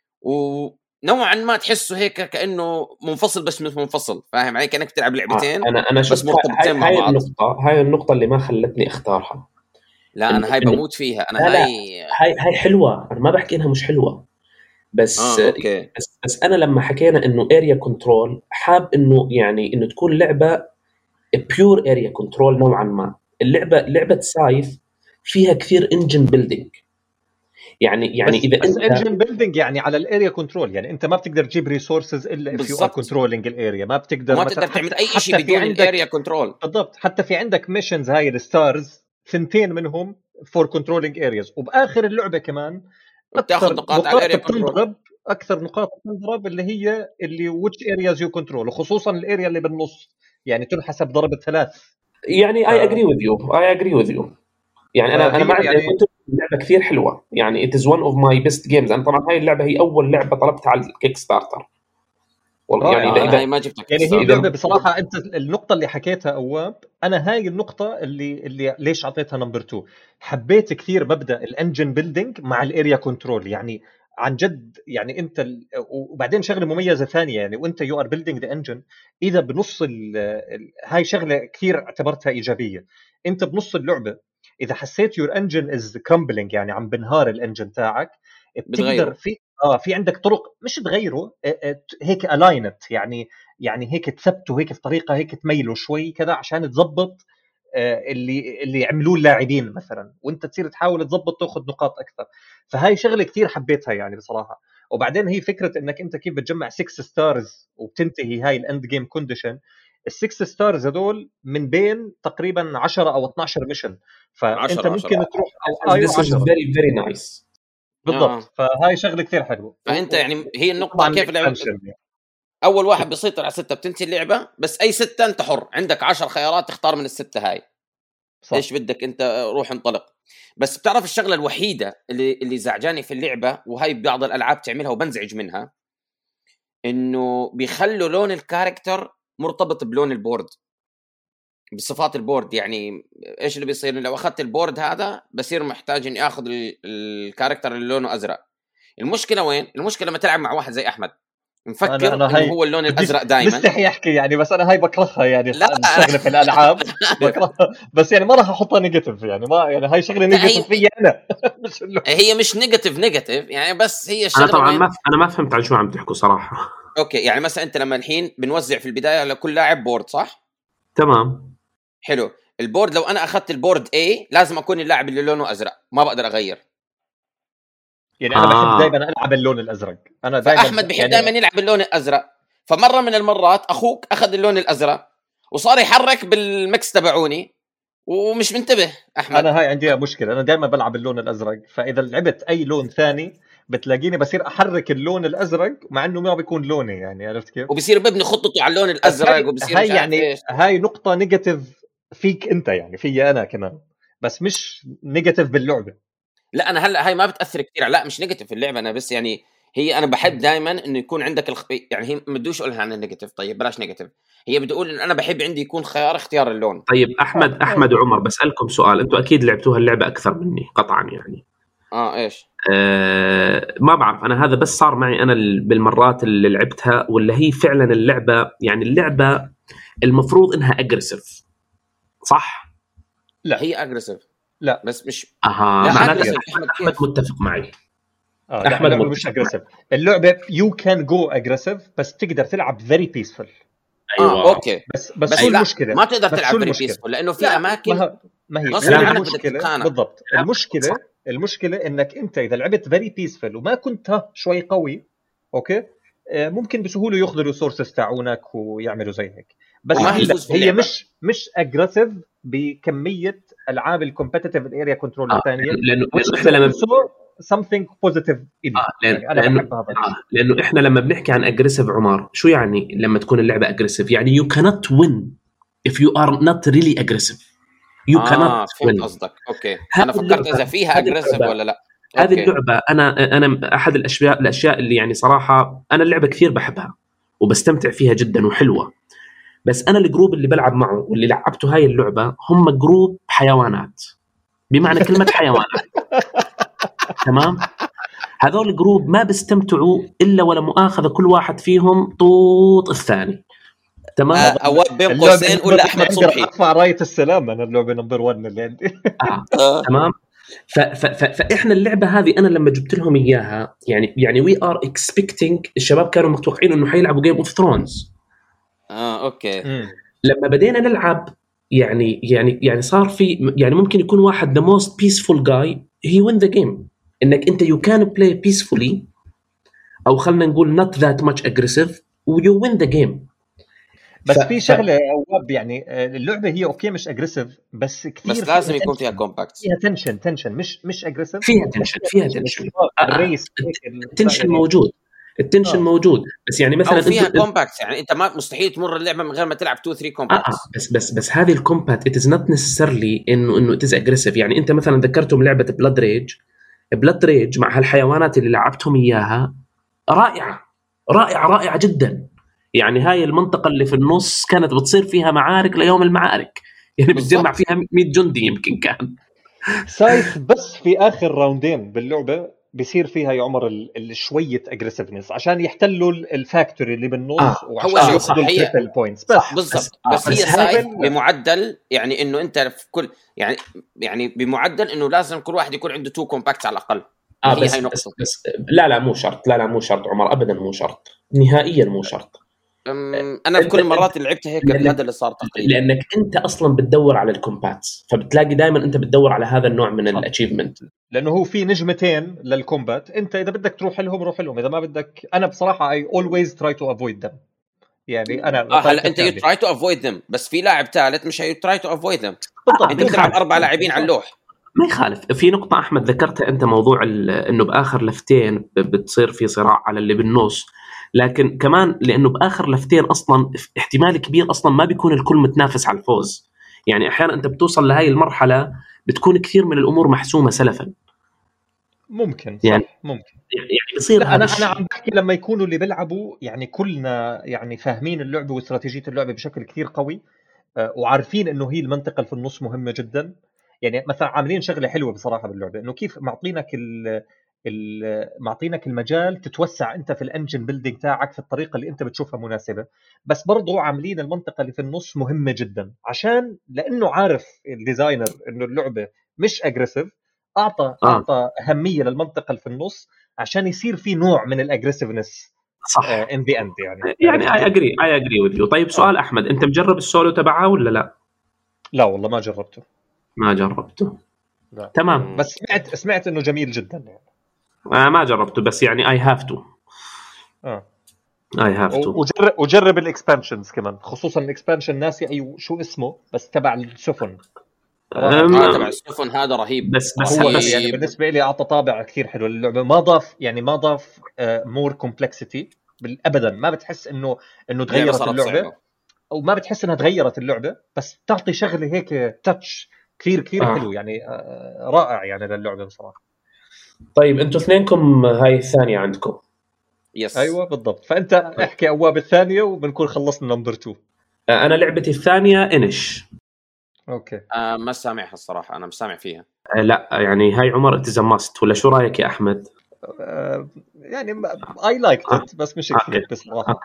[SPEAKER 1] ونوعا ما تحسه هيك كانه منفصل بس مش منفصل، فاهم علي؟ كانك تلعب لعبتين
[SPEAKER 3] انا
[SPEAKER 1] بس مرتبطين مع بعض.
[SPEAKER 3] هاي النقطه اللي ما خلتني اختارها.
[SPEAKER 1] لا انا هاي بموت فيها. انا
[SPEAKER 3] هاي حلوه، انا ما بحكي انها مش حلوه، بس
[SPEAKER 1] أوكي.
[SPEAKER 3] بس انا لما حكينا انه اريا كنترول، حاب انه يعني انه تكون لعبه بيور اريا كنترول نوعا ما. لعبه سايث فيها كثير انجن بيلدينج يعني اذا
[SPEAKER 2] انت انجن بيلدينج يعني على الاريا كنترول، يعني انت ما بتقدر تجيب ريسورسز الا if you are controlling الاريا. ما بتقدر
[SPEAKER 1] تعمل اي شيء بدون الاريا كنترول.
[SPEAKER 2] بالضبط. حتى في عندك ميشنز هاي الستارز 2 منهم فور كنترولينج ارياز، وباخر اللعبه كمان
[SPEAKER 1] بتاخذ نقاط على الاريا كنترول.
[SPEAKER 2] اكثر نقاط تنضرب اللي which areas you control، وخصوصا الاريا اللي بالنص يعني تنحسب ضربة 3
[SPEAKER 3] يعني I agree with you يعني انا ما يعني كنت اللعبه كثير حلوه يعني it is one of my best games. انا طبعا هاي اللعبه هي اول لعبه طلبتها على الكيك ستارتر والله يعني
[SPEAKER 1] هاي ما جبتك
[SPEAKER 2] يعني هي لعبه بصراحه. انت النقطه اللي حكيتها أواب، انا هاي النقطه اللي ليش عطيتها نمبر 2. حبيت كثير مبدا الانجن بيلدينج مع الاريا كنترول يعني عن جد. يعني انت وبعدين شغله مميزه ثانيه يعني وانت يو ار بيلدينج ذا انجن، اذا بنص هاي شغله كثير اعتبرتها ايجابيه. انت بنص اللعبه اذا حسيت يور انجن از كرامبلينج يعني عم بنهار الانجن تاعك، بتقدر في عندك طرق مش تغيره هيك الاينت يعني هيك تثبته هيك في طريقه هيك تميله شوي كذا عشان تزبط اللي عملوه اللاعبين مثلا، وانت تصير تحاول تزبط تاخذ نقاط اكثر. فهاي شغله كثير حبيتها يعني بصراحه. وبعدين هي فكره انك انت كيف بتجمع 6 ستارز وبتنتهي هاي الاند جيم كونديشن. ال6 ستارز هذول من بين تقريبا 10 او 12 ميشن، فانت ممكن تروح
[SPEAKER 3] this is very very nice
[SPEAKER 2] بالضبط. فهاي شغله كثير حلوه.
[SPEAKER 1] فانت يعني هي النقطه كيف اللعبه اول واحد بيسيطر على 6 بتنتهي اللعبه، بس اي 6 انت حر، عندك 10 خيارات تختار من ال6 هاي صح. ايش بدك انت روح انطلق. بس بتعرف الشغله الوحيده اللي زعجاني في اللعبه، وهي بعض الالعاب تعملها وبنزعج منها، انه بيخلوا لون الكاركتر مرتبط بلون البورد، بصفات البورد. يعني ايش اللي بيصير لو اخذت البورد هذا بصير محتاج اني اخذ الكاركتر اللي لونه ازرق. المشكله وين؟ المشكله لما تلعب مع واحد زي احمد مفكر
[SPEAKER 2] أنا
[SPEAKER 1] انه هو اللون الازرق دائما.
[SPEAKER 2] مستحي احكي يعني، بس انا هاي بكرهها يعني،
[SPEAKER 1] لا.
[SPEAKER 2] الشغله في الالعاب بكرهها، بس يعني ما راح احطها نيجاتيف يعني، ما يعني هاي شغله نيجاتيف فيا انا.
[SPEAKER 1] هي مش نيجاتيف يعني، بس هي
[SPEAKER 3] انا
[SPEAKER 1] شغله
[SPEAKER 3] طبعا ما فهمت عن شو عم تحكوا صراحه.
[SPEAKER 1] اوكي يعني مثلا انت لما الحين بنوزع في البدايه على كل لاعب بورد، صح؟
[SPEAKER 3] تمام.
[SPEAKER 1] حلو. البورد لو انا اخذت البورد A لازم اكون اللاعب اللي لونه ازرق، ما بقدر اغير.
[SPEAKER 2] يعني انا بحب دائما العب اللون الازرق. انا دائما
[SPEAKER 1] فاحمد بحب
[SPEAKER 2] يعني
[SPEAKER 1] دائما يلعب اللون الازرق. فمره من المرات اخوك اخذ اللون الازرق وصار يحرك بالمكس تبعوني ومش منتبه. احمد
[SPEAKER 2] انا هاي عندي مشكله، انا دائما بلعب اللون الازرق، فاذا لعبت اي لون ثاني بتلاقيني بصير احرك اللون الازرق مع انه ما بيكون لوني، يعني عرفت كيف؟
[SPEAKER 1] وبصير ببني خطته على اللون الازرق وبصير مش عارف ايش.
[SPEAKER 2] هاي نقطه نيجاتيف فيك انت يعني، فيا انا كمان، بس مش نيجاتيف باللعبه.
[SPEAKER 1] لا انا هلا هاي ما بتاثر كثير، لا مش نيجاتيف في اللعبه، انا بس يعني هي انا بحب دائما انه يكون عندك يعني هي ما بدوش اقولها عن النيجاتيف، طيب بلاش نيجاتيف، هي بدي اقول ان انا بحب عندي يكون خيار اختيار اللون.
[SPEAKER 3] طيب احمد وعمر، بسالكم سؤال، انتم اكيد لعبتوها اللعبه اكثر مني قطعا يعني.
[SPEAKER 1] ايش؟
[SPEAKER 3] ما بعرف انا، هذا بس صار معي انا بالمرات اللي لعبتها، ولا هي فعلا اللعبه يعني اللعبه المفروض انها اجريسيف صح؟
[SPEAKER 2] لا
[SPEAKER 1] هي اجريسيف،
[SPEAKER 2] لا
[SPEAKER 1] بس مش
[SPEAKER 3] لا
[SPEAKER 1] معناته
[SPEAKER 3] احمد متفق معي.
[SPEAKER 2] احمد اللعبه مش اجريسيف، اللعبه يو كان جو اجريسيف، بس تقدر تلعب فيري بيسفل.
[SPEAKER 3] ايوه
[SPEAKER 1] اوكي.
[SPEAKER 2] بس شو المشكله؟
[SPEAKER 1] ما تقدر تلعب فيري بيسفل لانه في اماكن
[SPEAKER 2] ما هي
[SPEAKER 1] غصب عنك بدك تتخانق.
[SPEAKER 2] بالضبط. المشكله انك انت اذا لعبت فيري بيسفل وما كنت شوي قوي، اوكي، ممكن بسهوله ياخذوا الريسورسز تاعونك ويعملوا زي هيك. بس هي مش اجريسيف بكميه العاب الكومبتيتيف الاريا كنترول الثانيه،
[SPEAKER 3] لانه احنا لما
[SPEAKER 2] something positive يعني انا بحب هذا
[SPEAKER 3] لانه احنا لما بنحكي عن اجريسيف عمر، شو يعني لما تكون اللعبه اجريسيف؟ يعني you cannot win if you are not really aggressive. you cannot
[SPEAKER 1] فهمت قصدك. اوكي انا فكرت اذا فيها اجريسيف ولا لا.
[SPEAKER 3] هذه اللعبه انا احد الاشياء اللي يعني صراحه انا اللعبه كثير بحبها وبستمتع فيها جدا وحلوه، بس انا الجروب اللي بلعب معه واللي لعبته هاي اللعبه هم جروب حيوانات بمعنى كلمه حيوانات. تمام. هذول الجروب ما بيستمتعوا الا ولا مؤاخذه كل واحد فيهم طوط الثاني. تمام.
[SPEAKER 1] اواب بين قوسين ولا احمد صبحي
[SPEAKER 2] ارفع رايه السلام، انا اللعبه نمبر 1 اللي عندي.
[SPEAKER 3] تمام. فاحنا اللعبه هذه انا لما جبت لهم اياها يعني وي ار اكسبكتينج، الشباب كانوا متوقعين انه حيلعبوا جيم اوف ثرونز.
[SPEAKER 1] اوكي.
[SPEAKER 3] لما بدينا نلعب يعني صار في يعني ممكن يكون واحد the most peaceful guy he win the game، انك انت you can play peacefully او خلنا نقول not that much aggressive you win the game.
[SPEAKER 2] بس في شغله اواب يعني اللعبه هي اوكي مش اجريسيف بس كثير،
[SPEAKER 1] بس لازم يكون فيها كومباكت،
[SPEAKER 2] فيها تنشن مش اجريسيف،
[SPEAKER 3] فيها تنشن التنشن موجود، التنشن موجود، بس يعني مثلا
[SPEAKER 1] فيها كومباكت، يعني انت ما مستحيل تمر اللعبه من غير ما تلعب 2 3 كومباكت.
[SPEAKER 3] بس هذه الكومباكت it is not necessarily انه it is aggressive. يعني انت مثلا ذكرتم لعبه بلاد ريج مع هالحيوانات اللي لعبتهم اياها رائعه جدا. يعني هاي المنطقه اللي في النص كانت بتصير فيها معارك ليوم المعارك، يعني بتجمع فيها 100 جندي يمكن كان
[SPEAKER 2] سايف. بس في اخر راوندين باللعبه بيصير فيها يا عمر الشويه اجريسيفنس عشان يحتلوا الفاكتوري اللي بالنص وعشان ياخذوا التريبل بوينتس بالضبط.
[SPEAKER 1] بس هي سايف بمعدل يعني انه انت في كل يعني بمعدل انه لازم كل واحد يكون عنده 2 كومباكت على الاقل.
[SPEAKER 3] بس لا مو شرط، لا مو شرط عمر، ابدا مو شرط، نهائيا مو شرط.
[SPEAKER 1] انا في كل المرات اللي لعبتها هيك هذا اللي صار تقريبا،
[SPEAKER 3] لانك انت اصلا بتدور على الكومباتس، فبتلاقي دائما انت بتدور على هذا النوع من الاتشيفمنت،
[SPEAKER 2] لانه هو في نجمتين للكومبات، انت اذا بدك تروح لهم روح لهم، اذا ما بدك انا بصراحه I always try to avoid them. يعني انا
[SPEAKER 1] هلا انت you try to avoid them، بس في لاعب ثالث مش هي try to avoid them. انت بتلعب 4 لاعبين على اللوح،
[SPEAKER 3] ما يخالف. في نقطه احمد ذكرتها انت، موضوع انه باخر لفتين بتصير في صراع على اللي بالنص، لكن كمان لانه باخر لفتين اصلا احتمال كبير اصلا ما بيكون الكل متنافس على الفوز. يعني احيانا انت بتوصل لهي المرحله بتكون كثير من الامور محسومه سلفا.
[SPEAKER 2] ممكن
[SPEAKER 3] يعني
[SPEAKER 2] ممكن
[SPEAKER 3] يعني بيصير
[SPEAKER 2] انا عم بحكي لما يكونوا اللي بيلعبوا يعني كلنا يعني فاهمين اللعبه واستراتيجيه اللعبه بشكل كثير قوي، وعارفين انه هي المنطقه اللي في النص مهمه جدا. يعني مثلا عاملين شغله حلوه بصراحه باللعبه، انه كيف معطينك معطينك المجال تتوسع انت في الانجن بيلدينج تاعك في الطريقه اللي انت بتشوفها مناسبه، بس برضو عاملين المنطقه اللي في النص مهمه جدا، عشان لانه عارف الديزاينر انه اللعبه مش اجريسيف، اعطى اهميه للمنطقه اللي في النص عشان يصير في نوع من الاجريسيفنس
[SPEAKER 3] صح
[SPEAKER 2] ان ذا اند
[SPEAKER 3] يعني اي اجري وذ يو. طيب سؤال احمد، انت مجرب السولو تبعها ولا لا؟
[SPEAKER 2] لا والله ما جربته.
[SPEAKER 3] لا. تمام،
[SPEAKER 2] بس سمعت انه جميل جدا يعني.
[SPEAKER 3] ما جربته بس يعني اي هاف تو.
[SPEAKER 2] وجرب الاكسبانشنز كمان، خصوصا الاكسبانشن ناسي اي شو اسمه، بس تبع السفن.
[SPEAKER 1] تبع السفن هذا رهيب.
[SPEAKER 2] بس هو يعني بالنسبه لي اعطى طابع كثير حلو للعبه، ما ضاف مور كومبلكسيتي ابدا. ما بتحس انه تغيرت اللعبه، او ما بتحس انها تغيرت اللعبه، بس تعطي شغله هيك تاتش كثير حلو يعني، رائع يعني للعبه بصراحه.
[SPEAKER 3] طيب انتوا اثنينكم هاي الثانيه عندكم؟
[SPEAKER 1] يس
[SPEAKER 2] ايوه بالضبط. فانت احكي ابواب الثانيه وبنكون خلصنا نمبر 2.
[SPEAKER 3] انا لعبتي الثانيه انش.
[SPEAKER 2] اوكي.
[SPEAKER 1] ما سامعها الصراحه، انا مش سامع فيها.
[SPEAKER 3] لا يعني هاي عمر اتزمست ولا شو رايك يا احمد؟
[SPEAKER 2] يعني اي لايك ات بس مش كثير بصراحه.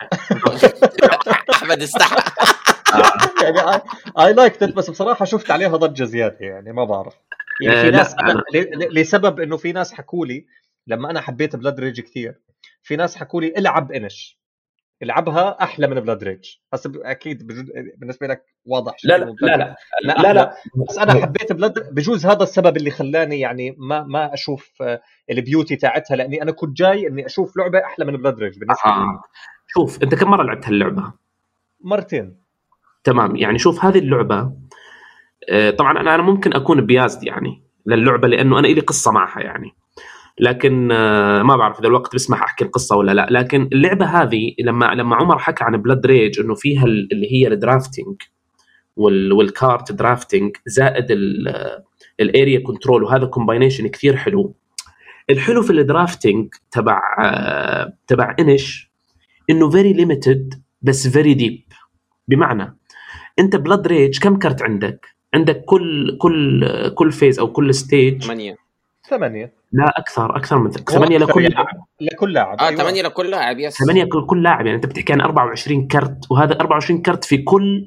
[SPEAKER 1] احمد استحى.
[SPEAKER 2] يعني اي لايك ات بس بصراحه شفت عليها ضجه زياده، يعني ما بعرف يعني في ناس لسبب انه في ناس حكوا لي لما انا حبيت بلاد ريج كثير، في ناس حكوا لي العب انش، العبها احلى من بلاد ريج. هسه اكيد بالنسبه لك واضح
[SPEAKER 3] لا لا لا لا لا, لا.
[SPEAKER 2] بس انا حبيت بجوز هذا السبب اللي خلاني يعني ما اشوف البيوتي تاعتها، لاني انا كنت جاي اني اشوف لعبه احلى من بلاد ريج بالنسبه لي.
[SPEAKER 3] شوف انت كم مره لعبت هاللعبه؟
[SPEAKER 2] مرتين.
[SPEAKER 3] تمام، يعني شوف هذه اللعبه طبعا انا ممكن اكون بيازد يعني للعبه لانه انا لي قصه معها يعني، لكن ما بعرف اذا الوقت بيسمح احكي القصه ولا لا. لكن اللعبه هذه لما عمر حكى عن بلاد ريج انه فيها اللي هي الدرافتنج والكارت درافتنج زائد الاريا كنترول، وهذا كومباينيشن كثير حلو. الحلو في الدرافتنج تبع انش انه فيري ليميتد بس فيري ديب. بمعنى انت بلاد ريج كم كرت عندك كل فيز او كل ستيج
[SPEAKER 2] 8
[SPEAKER 3] لا اكثر من 8 لكل
[SPEAKER 2] لاعب.
[SPEAKER 1] 8 لكل لاعب. يس
[SPEAKER 3] 8 لكل لاعب، يعني انت بتحكي عن 24 كرت، وهذا 24 كرت في كل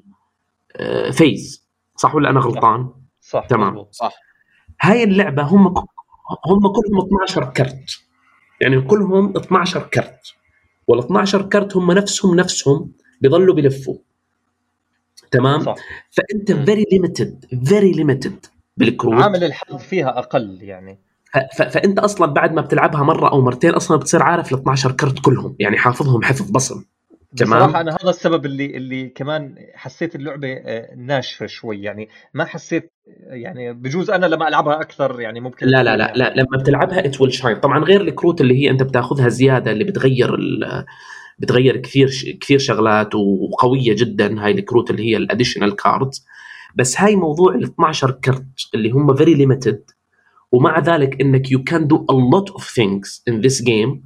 [SPEAKER 3] فيز. صح ولا انا غلطان؟
[SPEAKER 2] صح
[SPEAKER 3] تمام
[SPEAKER 1] صح.
[SPEAKER 3] هاي اللعبه هم كلهم 12 كرت، يعني كلهم 12 كرت، وال 12 كرت هم نفسهم بيضلوا بيلفوا. تمام صح. فانت very limited بالكروت،
[SPEAKER 2] عامل الحظ فيها اقل يعني.
[SPEAKER 3] فانت اصلا بعد ما بتلعبها مره او مرتين اصلا بتصير عارف ال 12 كرت كلهم، يعني حافظهم حفظ بصم. تمام.
[SPEAKER 2] بصراحه انا هذا السبب اللي كمان حسيت اللعبه ناشفه شوي، يعني ما حسيت يعني بجوز انا لما العبها اكثر يعني ممكن
[SPEAKER 3] لا لما بتلعبها it will shine. طبعا غير الكروت اللي هي انت بتاخذها زياده اللي بتغير كثير شغلات وقويه جدا، هاي الكروت اللي هي الاديشنال كاردز. بس هاي موضوع ال 12 كرت اللي هم very limited، ومع ذلك انك you can do a lot of things in this game،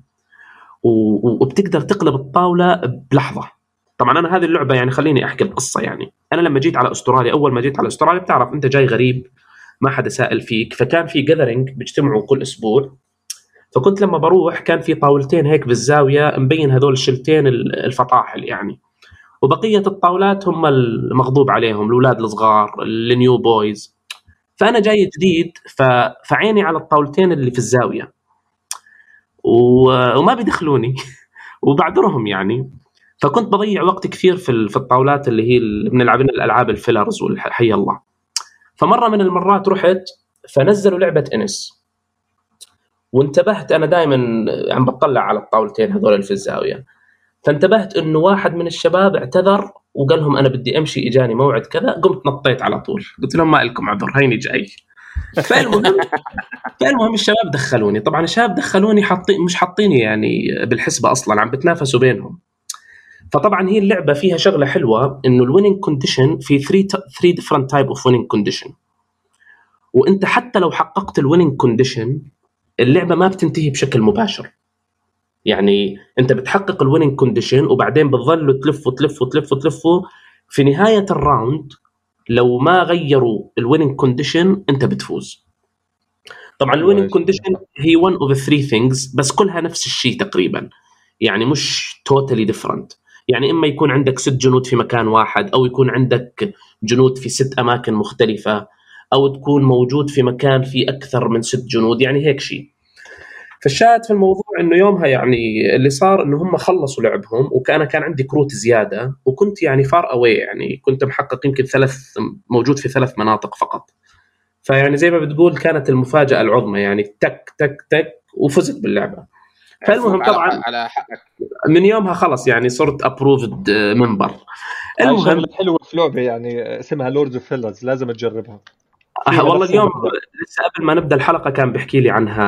[SPEAKER 3] وبتقدر تقلب الطاوله بلحظه. طبعا انا هذه اللعبه يعني خليني احكي القصه. يعني انا لما جيت على استراليا، اول ما جيت على استراليا بتعرف انت جاي غريب ما حدا سائل فيك، فكان في جاذرينج بيجتمعوا كل اسبوع. فكنت لما بروح كان في طاولتين هيك بالزاويه مبين هذول الشلتين الفطاحل يعني، وبقيه الطاولات هم المغضوب عليهم الاولاد الصغار النيو بويز. فانا جاي جديد فعيني على الطاولتين اللي في الزاويه وما بيدخلوني وبعذرهم يعني. فكنت بضيع وقت كثير في الطاولات اللي هي بنلعب الالعاب الفيلرز والحي الله. فمره من المرات رحت فنزلوا لعبه انس، وانتبهت انا دائما عم بطلع على الطاولتين هذول اللي في الزاويه، فانتبهت انه واحد من الشباب اعتذر وقال لهم انا بدي امشي اجاني موعد كذا. قمت نطيت على طول، قلت لهم ما لكم عذر هيني جاي. فالمهم الشباب دخلوني. طبعا الشباب دخلوني مش حاطيني يعني بالحسبه اصلا، عم بتنافسوا بينهم. فطبعا هي اللعبه فيها شغله حلوه انه الويننج كونديشن في 3 different type of winning condition، وانت حتى لو حققت الويننج كونديشن اللعبه ما بتنتهي بشكل مباشر. يعني انت بتحقق الويننج كونديشن وبعدين بتظلوا تلفوا في نهايه الراوند لو ما غيروا الويننج كونديشن انت بتفوز. طبعا الويننج كونديشن هي one of the three things، بس كلها نفس الشيء تقريبا، يعني مش totally different. يعني إما يكون عندك 6 جنود في مكان واحد، أو يكون عندك جنود في 6 أماكن مختلفة، أو تكون موجود في مكان فيه أكثر من 6 جنود، يعني هيك شيء. فالشاهد في الموضوع إنه يومها يعني اللي صار إنه هم خلصوا لعبهم، وكان عندي كروت زيادة، وكنت يعني far away، يعني كنت محقق يمكن موجود في 3 مناطق فقط. فيعني زي ما بتقول كانت المفاجأة العظمى، يعني تك تك تك وفزت باللعبة. فالمهم طبعا
[SPEAKER 1] على حقك
[SPEAKER 3] من يومها خلص يعني صرت ابروفد منبر.
[SPEAKER 2] المهم حلوه في لعبه يعني اسمها لوردز اوف فيلز، لازم تجربها.
[SPEAKER 3] والله اليوم لسه قبل ما نبدا الحلقه كان بيحكي لي عنها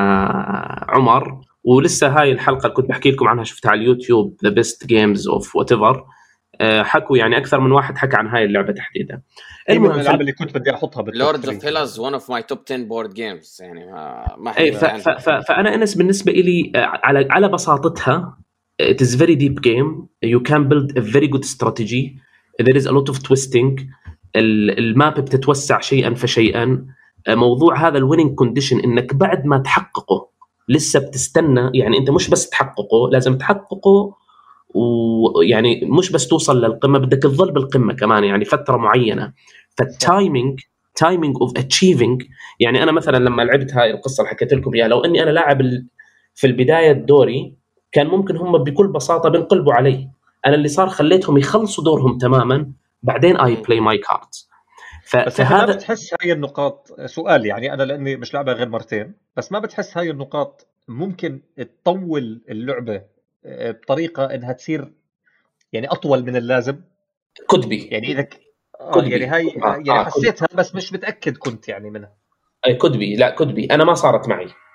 [SPEAKER 3] عمر، ولسه هاي الحلقه اللي كنت بحكي لكم عنها شفتها على اليوتيوب The Best Games of Whatever. حكوا يعني اكثر من واحد حكى عن هاي اللعبه تحديدا.
[SPEAKER 2] المهم الالعاب اللي كنت بدي احطها
[SPEAKER 1] باللوردز اوف فيلز one of my top 10 board games، يعني ما
[SPEAKER 3] فانا انس بالنسبه لي على بساطتها it is very deep game. You can build a very good strategy. There is a lot of twisting. الماب بتتوسع شيئا فشيئا. موضوع هذا الويننج كونديشن انك بعد ما تحققه لسه بتستنى، يعني انت مش بس تحققه، لازم تحققه، ويعني مش بس توصل للقمه، بدك تظل بالقمه كمان يعني فتره معينه. فالتايمينج اوف اتشيفينج، يعني انا مثلا لما لعبت هاي القصه اللي حكيت لكم اياها، لو اني انا لاعب في البدايه دوري كان ممكن هم بكل بساطه بينقلبوا علي. انا اللي صار خليتهم يخلصوا دورهم تماما، بعدين اي بلاي ماي كاردز.
[SPEAKER 2] بس ما بتحس هاي النقاط، سؤال يعني انا لاني مش لعبها غير مرتين، بس ما بتحس هاي النقاط ممكن تطول اللعبه بطريقه انها تصير يعني اطول من اللازم؟
[SPEAKER 3] كدبي
[SPEAKER 2] يعني اذا يعني هاي يعني حسيتها بس مش متاكد كنت يعني منها.
[SPEAKER 3] اي كدبي، لا كدبي انا ما صارت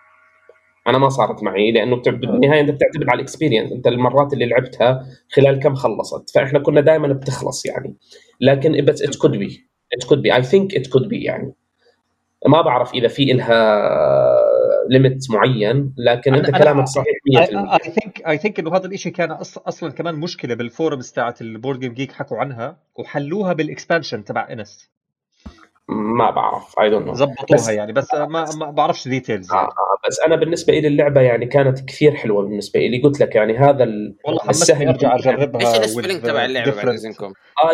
[SPEAKER 3] معي لانه بالنهايه انت بتعتمد على الاكسبيرينس، انت المرات اللي لعبتها خلال كم خلصت، فاحنا كنا دائما بتخلص يعني. لكن بس it could be I think it could be، يعني ما بعرف اذا في إلها ليميت معين، لكن انت كلامك صحيح
[SPEAKER 2] 100%. I think انه هذا الاشي كان اصلا كمان مشكله بالفورمز تاعت البورد جيم جيك، حكوا عنها وحلوها بالاكسبانشن تبع انس.
[SPEAKER 3] ما بعرف I don't know
[SPEAKER 2] زبطوها يعني، بس ما بعرفش ديتيلز يعني.
[SPEAKER 3] بس انا بالنسبه لي اللعبه يعني كانت كثير حلوه بالنسبه لي. قلت لك يعني هذا
[SPEAKER 2] والله حمسني ارجع اجربها.
[SPEAKER 1] ايش السبيلنج تبع اللعبه بعد اذنكم؟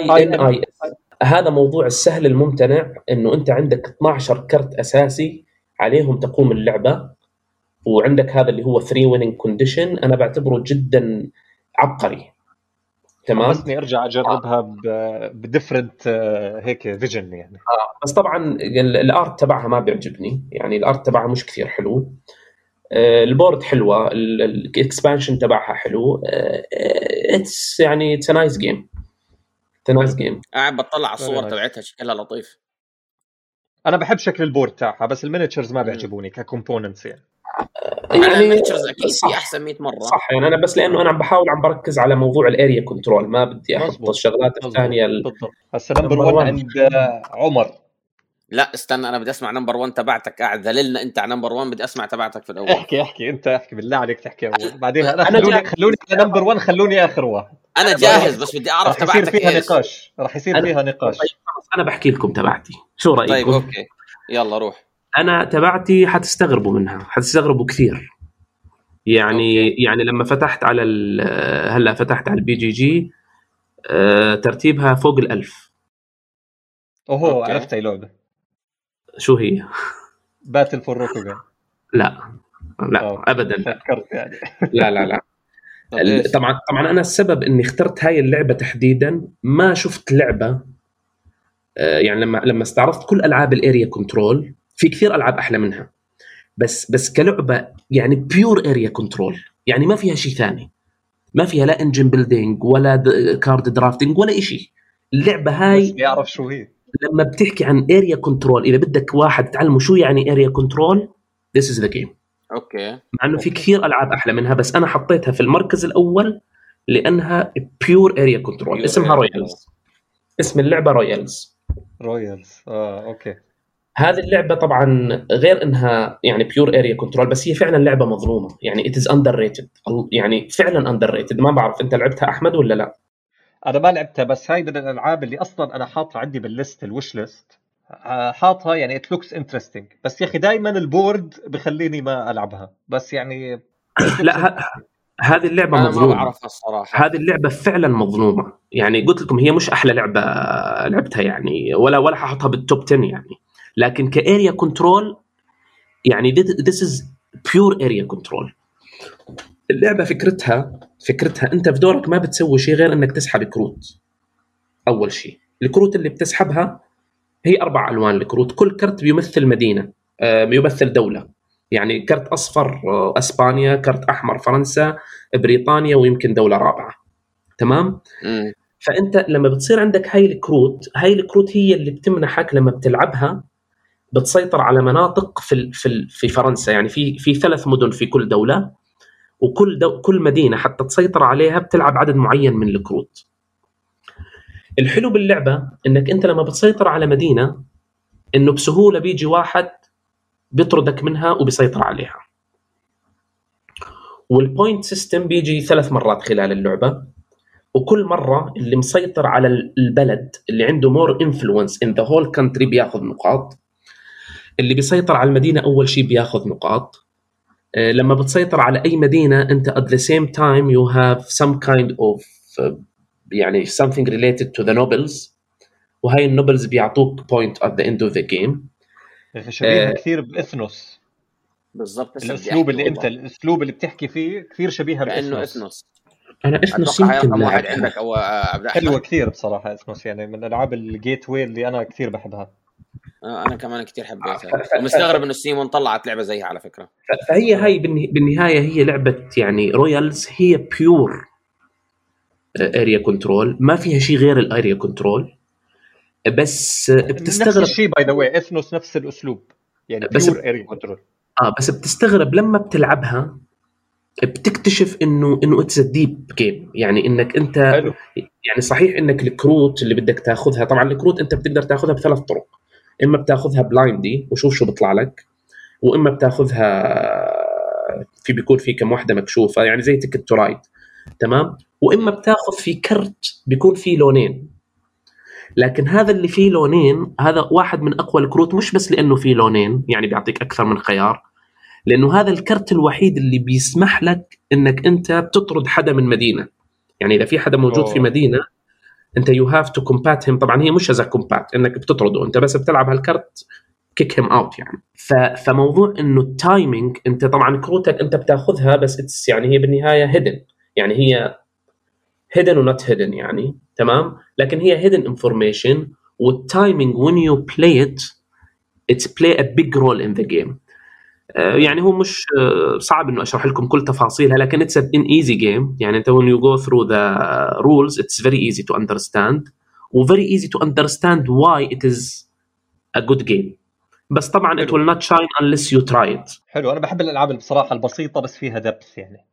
[SPEAKER 3] هذا موضوع السهل الممتنع، انه انت عندك 12 كرت اساسي عليهم تقوم اللعبه، وعندك هذا اللي هو 3 winning condition. انا بعتبره جدا عبقري. تمام،
[SPEAKER 2] بسني ارجع اجربها بديفرنت هيك فيجن يعني.
[SPEAKER 3] بس طبعا الارت تبعها ما بيعجبني، يعني الارت تبعها مش كثير حلو. البورد حلوه، الاكسبانشن تبعها حلو. اتس يعني اتس نايس جيم.
[SPEAKER 1] قاعد بطلع على الصور تبعتها شكلها لطيف.
[SPEAKER 2] انا بحب شكل البورد تاعها، بس المينيتشرز ما بيعجبوني ككومبوننتس يعني.
[SPEAKER 1] المينيتشرز اكيد في احسن 100 مره
[SPEAKER 3] صح. يعني انا بس لانه انا عم بركز على موضوع الاريا كنترول، ما بدي احط الشغلات الثانيه.
[SPEAKER 2] هسه نمبر 1 عند عمر.
[SPEAKER 1] لا استنى، انا بدي اسمع نمبر 1 تبعتك. قاعد ذللنا انت على نمبر 1، بدي اسمع تبعتك في الاول.
[SPEAKER 2] احكي انت بالله عليك تحكي اول، بعدين انا خلوني على نمبر 1، خلوني اخر واحد.
[SPEAKER 1] انا جاهز بس بدي اعرف تبعتك ايش.
[SPEAKER 2] راح يصير فيها نقاش.
[SPEAKER 3] انا بحكي لكم تبعتي، شو رايكم؟
[SPEAKER 1] طيب اوكي يلا روح.
[SPEAKER 3] انا تبعتي حتستغربوا منها، حتستغربوا كثير يعني. أوكي. يعني لما فتحت على هلا فتحت على البي جي جي، ترتيبها فوق 1000.
[SPEAKER 2] اوه عرفت اي لعبه.
[SPEAKER 3] شو هي؟
[SPEAKER 2] باتل فور روكوغان.
[SPEAKER 3] لا ابدا
[SPEAKER 2] فكرت يعني.
[SPEAKER 3] لا طبعا انا السبب اني اخترت هاي اللعبه تحديدا، ما شفت لعبه يعني لما استعرضت كل العاب الاريا كنترول، في كثير العاب احلى منها، بس كلعبه يعني بيور اريا كنترول، يعني ما فيها شيء ثاني، ما فيها لا انجن بيلدينج ولا كارد درافتنج ولا شيء. اللعبه هاي
[SPEAKER 2] بس يعرف شو هي.
[SPEAKER 3] لما بتحكي عن اريا كنترول، اذا بدك واحد تعلمه شو يعني اريا كنترول، this is the game.
[SPEAKER 1] اوكي.
[SPEAKER 3] مع انه في كثير العاب احلى منها، بس انا حطيتها في المركز الاول لانها بيور اريا كنترول. اسمها رويالز. اسم اللعبه رويالز.
[SPEAKER 2] اوكي.
[SPEAKER 3] هذه اللعبه طبعا غير انها يعني بيور اريا كنترول، بس هي فعلا لعبه مظلومه، يعني it is underrated، يعني فعلا underrated. ما بعرف انت لعبتها احمد ولا لا؟
[SPEAKER 2] انا ما لعبتها، بس هاي من الالعاب اللي اصلا انا حاطها عندي بالليست، الوش ليست، حاطها يعني it looks interesting، بس يا اخي دائما البورد بخليني ما العبها، بس يعني
[SPEAKER 3] لا هذه اللعبه
[SPEAKER 1] انا ما
[SPEAKER 3] مظلومه،
[SPEAKER 1] بعرفها الصراحه.
[SPEAKER 3] هذه اللعبه فعلا مظلومه. يعني قلت لكم هي مش احلى لعبه لعبتها يعني، ولا حاحطها بالتوب 10 يعني، لكن كاريا كنترول يعني this is pure area control. اللعبه فكرتها انت في دورك ما بتسوي شيء غير انك تسحب كروت. اول شيء الكروت اللي بتسحبها هي 4 ألوان الكروت، كل كرت بيمثل مدينه، بيمثل دوله. يعني كرت اصفر اسبانيا، كرت احمر فرنسا، بريطانيا، ويمكن دوله رابعه. تمام. فانت لما بتصير عندك هاي الكروت هي اللي بتمنحك لما بتلعبها بتسيطر على مناطق في فرنسا. يعني في 3 مدن في كل دوله، كل مدينه حتى تسيطر عليها بتلعب عدد معين من الكروت. الحلو باللعبه انك انت لما بتسيطر على مدينه انه بسهوله بيجي واحد بيطردك منها وبيسيطر عليها. والبوينت سيستم بيجي 3 مرات خلال اللعبه، وكل مره اللي مسيطر على البلد اللي عنده more influence in the whole country بياخذ نقاط. اللي بيسيطر على المدينه اول شيء بياخذ نقاط. لما بتسيطر على اي مدينه انت at the same time you have some kind of يعني something related to the nobles، وهاي النوبلز بيعطوك point at the end of the game.
[SPEAKER 2] شبيهه كثير باثنوس
[SPEAKER 1] بالضبط.
[SPEAKER 2] الاسلوب اللي انت الاسلوب اللي بتحكي فيه كثير شبيهه
[SPEAKER 1] باثنوس.
[SPEAKER 3] انا اثنوس يمكن
[SPEAKER 1] رقم واحد عندك او عبد الرحمن.
[SPEAKER 2] حلوه كثير بصراحه اثنوس، يعني من العاب الجيت واي اللي انا كثير بحبها.
[SPEAKER 1] انا كمان كثير حبيتها، ومستغرب انه سيمون طلعت لعبه زيها على فكره.
[SPEAKER 3] فهي هاي بالنهايه هي لعبه يعني رويالز، هي بيور اريا كنترول، ما فيها شيء غير الاريا كنترول. بس بتستغرب
[SPEAKER 2] نفس الشيء باي ذا واي، اثنوس نفس الاسلوب يعني بيور اريا كنترول.
[SPEAKER 3] بس بتستغرب لما بتلعبها بتكتشف انه اتس ديب جيم. يعني انك انت
[SPEAKER 2] حلو.
[SPEAKER 3] يعني صحيح انك الكروت اللي بدك تاخذها، طبعا الكروت انت بتقدر تاخذها ب3 طرق. اما بتاخذها بلايندي وشوف شو بيطلع لك، واما بتاخذها بيكون في كم واحده مكشوفه يعني زي تيكت تو رايد. تمام. واما بتاخذ في كرت بيكون فيه لونين، لكن هذا اللي فيه لونين هذا واحد من اقوى الكروت، مش بس لانه فيه لونين يعني بيعطيك اكثر من خيار، لانه هذا الكرت الوحيد اللي بيسمح لك انك انت بتطرد حدا من مدينه. يعني اذا في حدا موجود في مدينه انت يو هاف تو كومبات هيم. طبعا هي مش زي كومبات انك بتطرده، انت بس بتلعب هالكرت كيك هيم اوت يعني. فموضوع انه التايمينج، انت طبعا كروتك انت بتاخذها بس اتس يعني هي بالنهايه هيدن، يعني هي hidden و not hidden يعني. تمام. لكن هي hidden information، والتايمينج when you play it's play a big role in the game. يعني هو مش صعب انه اشرح لكم كل تفاصيلها، لكن it's an easy game. يعني انت when you go through the rules it's very easy to understand و very easy to understand why it is a good game. بس طبعا it will not shine unless you try it.
[SPEAKER 2] حلو. انا بحب الالعاب بصراحه البسيطه بس فيها depth يعني.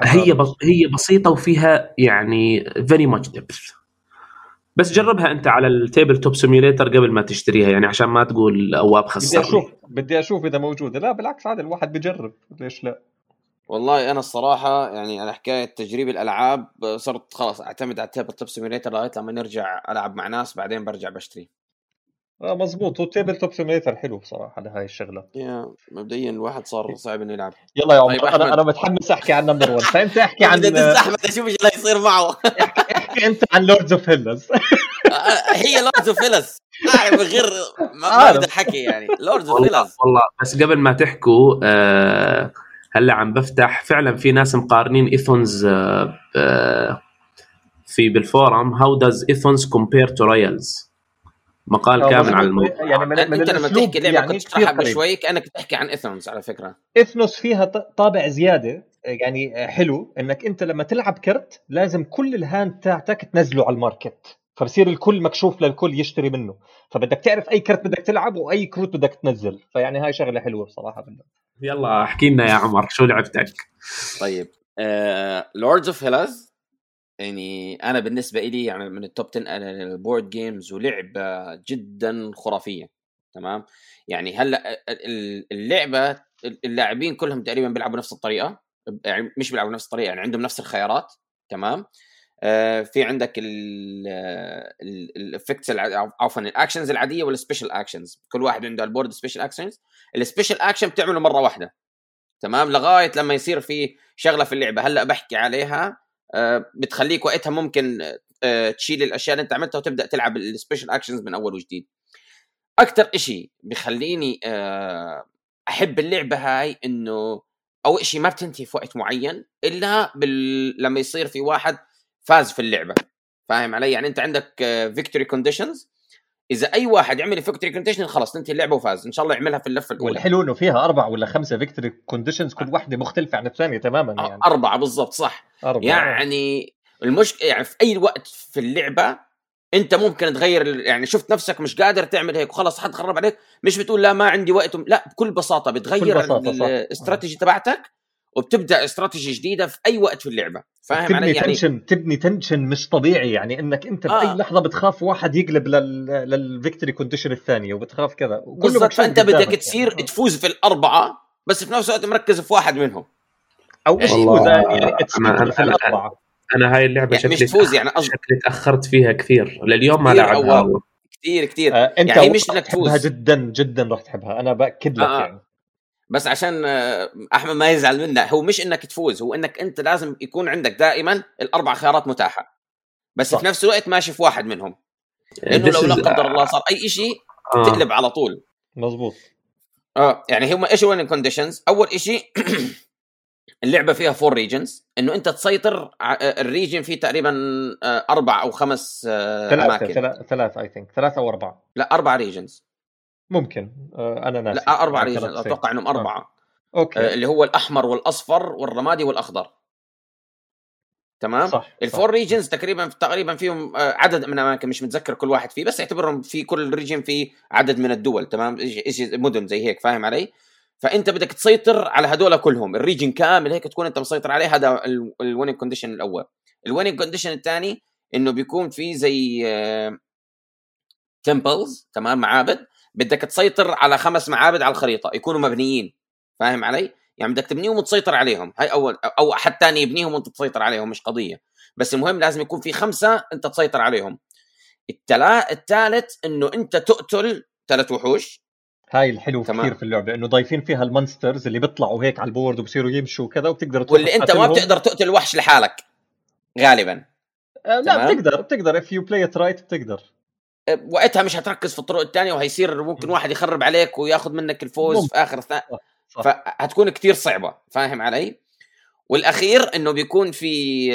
[SPEAKER 3] هي بسيطه وفيها يعني very much depth. بس جربها انت على التيبل توب سيميوليتر قبل ما تشتريها يعني، عشان ما تقول اواب خسرني.
[SPEAKER 2] بدي اشوف اذا موجوده. لا بالعكس عادي الواحد بجرب، ليش لا.
[SPEAKER 1] والله انا الصراحه يعني انا حكايه تجريب الالعاب صرت خلاص اعتمد على التيبل توب سيميوليتر لغايه لما نرجع العب مع ناس، بعدين برجع بشتري.
[SPEAKER 2] مزبوط. هو التيبل توب سيميوليتر حلو بصراحه لهاي الشغله.
[SPEAKER 1] مبدئيا الواحد صار صعب انه يلعب.
[SPEAKER 2] يلا يا عمر. طيب انا متحمس احكي عن نمبر 1، فانت احكي عن
[SPEAKER 1] احمد اشوف ايش اللي يصير معه.
[SPEAKER 2] احكي انت عن لوردز اوف هيلز.
[SPEAKER 1] هي لوردز اوف هيلز من غير ما بدي احكي يعني لوردز اوف هيلز.
[SPEAKER 3] والله بس قبل ما تحكوا هلا عم بفتح فعلا في ناس مقارنين ايثونز في بالفورم هاو داز ايثونز كومبير تو رويالز، مقال كامل على الموضوع.
[SPEAKER 1] يعني من انت لما تحكي لعبه يعني كنت تشرحها بشوي كانك تحكي عن ايثونز. على فكره
[SPEAKER 2] ايثونز فيها طابع زياده يعني حلو، انك انت لما تلعب كرت لازم كل الهاند تاعتك تنزله على الماركت، فبصير الكل مكشوف للكل يشتري منه، فبدك تعرف اي كرت بدك تلعب واي كروت بدك تنزل. فيعني هاي شغله حلوه بصراحه بالله.
[SPEAKER 3] يلا احكي لنا يا عمر شو لعبتك.
[SPEAKER 1] طيب لوردز اوف هيلز يعني انا بالنسبه لي يعني من التوب 10 البورد جيمز، ولعبه جدا خرافيه. تمام. يعني هلا اللعبه اللاعبين كلهم تقريبا بيلعبوا نفس الطريقه، يعني مش بيلعبوا نفس الطريقه يعني عندهم نفس الخيارات. تمام. في عندك الافكتس عفوا الاكشنز العاديه والسبيشال اكشنز. كل واحد عنده البورد سبيشال اكشنز. السبيشال اكشن بتعمله مره واحده تمام لغايه لما يصير في شغله في اللعبه هلا بحكي عليها بتخليك وقتها ممكن تشيل الاشياء اللي انت عملتها وتبدا تلعب السبيشال اكشنز من اول وجديد. اكثر إشي بخليني احب اللعبه هاي انه اول شيء ما بتنتهي في وقت معين الا لما يصير في واحد فاز في اللعبه. فاهم علي؟ يعني انت عندك فيكتوري كونديشنز، اذا اي واحد يعمل فيكتوري كونديشن خلاص تنتهي اللعبه وفاز. ان شاء الله يعملها في اللفه الاولى.
[SPEAKER 2] والحلو انه فيها 4 ولا 5 فيكتوري كونديشنز كل واحده مختلفه عن الثانيه تماما يعني
[SPEAKER 1] 4 بالضبط صح
[SPEAKER 2] 4.
[SPEAKER 1] يعني المشكله يعني في اي وقت في اللعبه انت ممكن تغير يعني شفت نفسك مش قادر تعمل هيك وخلاص حد خرب عليك مش بتقول لا ما عندي وقت لا بكل بساطه بتغير الاستراتيجي تبعتك وبتبدا استراتيجي جديده في اي وقت في اللعبه. فاهم علي؟ يعني
[SPEAKER 2] تبني تنشن مش طبيعي يعني انك انت باي لحظه بتخاف واحد يقلب للفيكتوري كونديشن الثانيه وبتخاف كذا
[SPEAKER 1] وكله فانت بدك تصير يعني. تفوز في الاربعه بس في نفس الوقت مركز في واحد منهم
[SPEAKER 2] او ايش تفوز يعني في الاربعه.
[SPEAKER 3] انا هاي اللعبه
[SPEAKER 1] يعني مش تفوز يعني
[SPEAKER 3] شكلي تاخرت فيها كثير لليوم ما لعبها
[SPEAKER 1] كثير
[SPEAKER 2] انت
[SPEAKER 1] يعني مش انك تفوز
[SPEAKER 2] جدا جدا راح تحبها انا باكد لك يعني
[SPEAKER 1] بس عشان احمد ما يزعل منا هو مش انك تفوز هو انك انت لازم يكون عندك دائما الاربع خيارات متاحه بس صح. في نفس الوقت ماشي في واحد منهم لانه لو لا قدر الله صار اي شيء تقلب على طول.
[SPEAKER 2] مزبوط.
[SPEAKER 1] يعني هم ايش وين كونديشنز؟ اول شيء اللعبه فيها 4 ريجنز انه انت تسيطر الريجن فيه تقريبا 4 أو 5 اماكن
[SPEAKER 2] 3 اي ثينك 3 أو 4
[SPEAKER 1] لا 4 ريجنز
[SPEAKER 2] ممكن انا ناسي
[SPEAKER 1] لا 4 ريجنز اتوقع انهم 4
[SPEAKER 2] اوكي
[SPEAKER 1] اللي هو الاحمر والاصفر والرمادي والاخضر تمام. الفور ريجنز تقريبا فيهم عدد من الاماكن مش متذكر كل واحد فيه بس اعتبرهم في كل ريجن فيه عدد من الدول تمام ايش مدن زي هيك. فاهم علي؟ فانت بدك تسيطر على هذول كلهم الريجن كامل هيك تكون انت مسيطر عليه. هذا الويننج كونديشن الاول. الويننج كونديشن الثاني انه بيكون في زي تمبلز تمام معابد بدك تسيطر على 5 معابد على الخريطه يكونوا مبنيين. فاهم علي؟ يعني بدك تبنيهم وتسيطر عليهم. هاي اول او حد ثاني يبنيهم وانت تسيطر عليهم مش قضيه بس المهم لازم يكون في 5 انت تسيطر عليهم. الثالث انه انت تقتل 3 وحوش.
[SPEAKER 2] هاي الحلو كثير في اللعبه انه ضايفين فيها المونسترز اللي بيطلعوا هيك على البورد وبصيروا يمشوا وكذا وبتقدر
[SPEAKER 1] واللي انت ما بتقدر تقتل وحش لحالك غالبا.
[SPEAKER 2] لا بتقدر if you play it right بتقدر.
[SPEAKER 1] وقتها مش هتركز في الطرق الثانيه وهيصير ممكن واحد يخرب عليك وياخذ منك الفوز في اخر فهتكون كتير صعبه. فاهم علي؟ والاخير انه بيكون في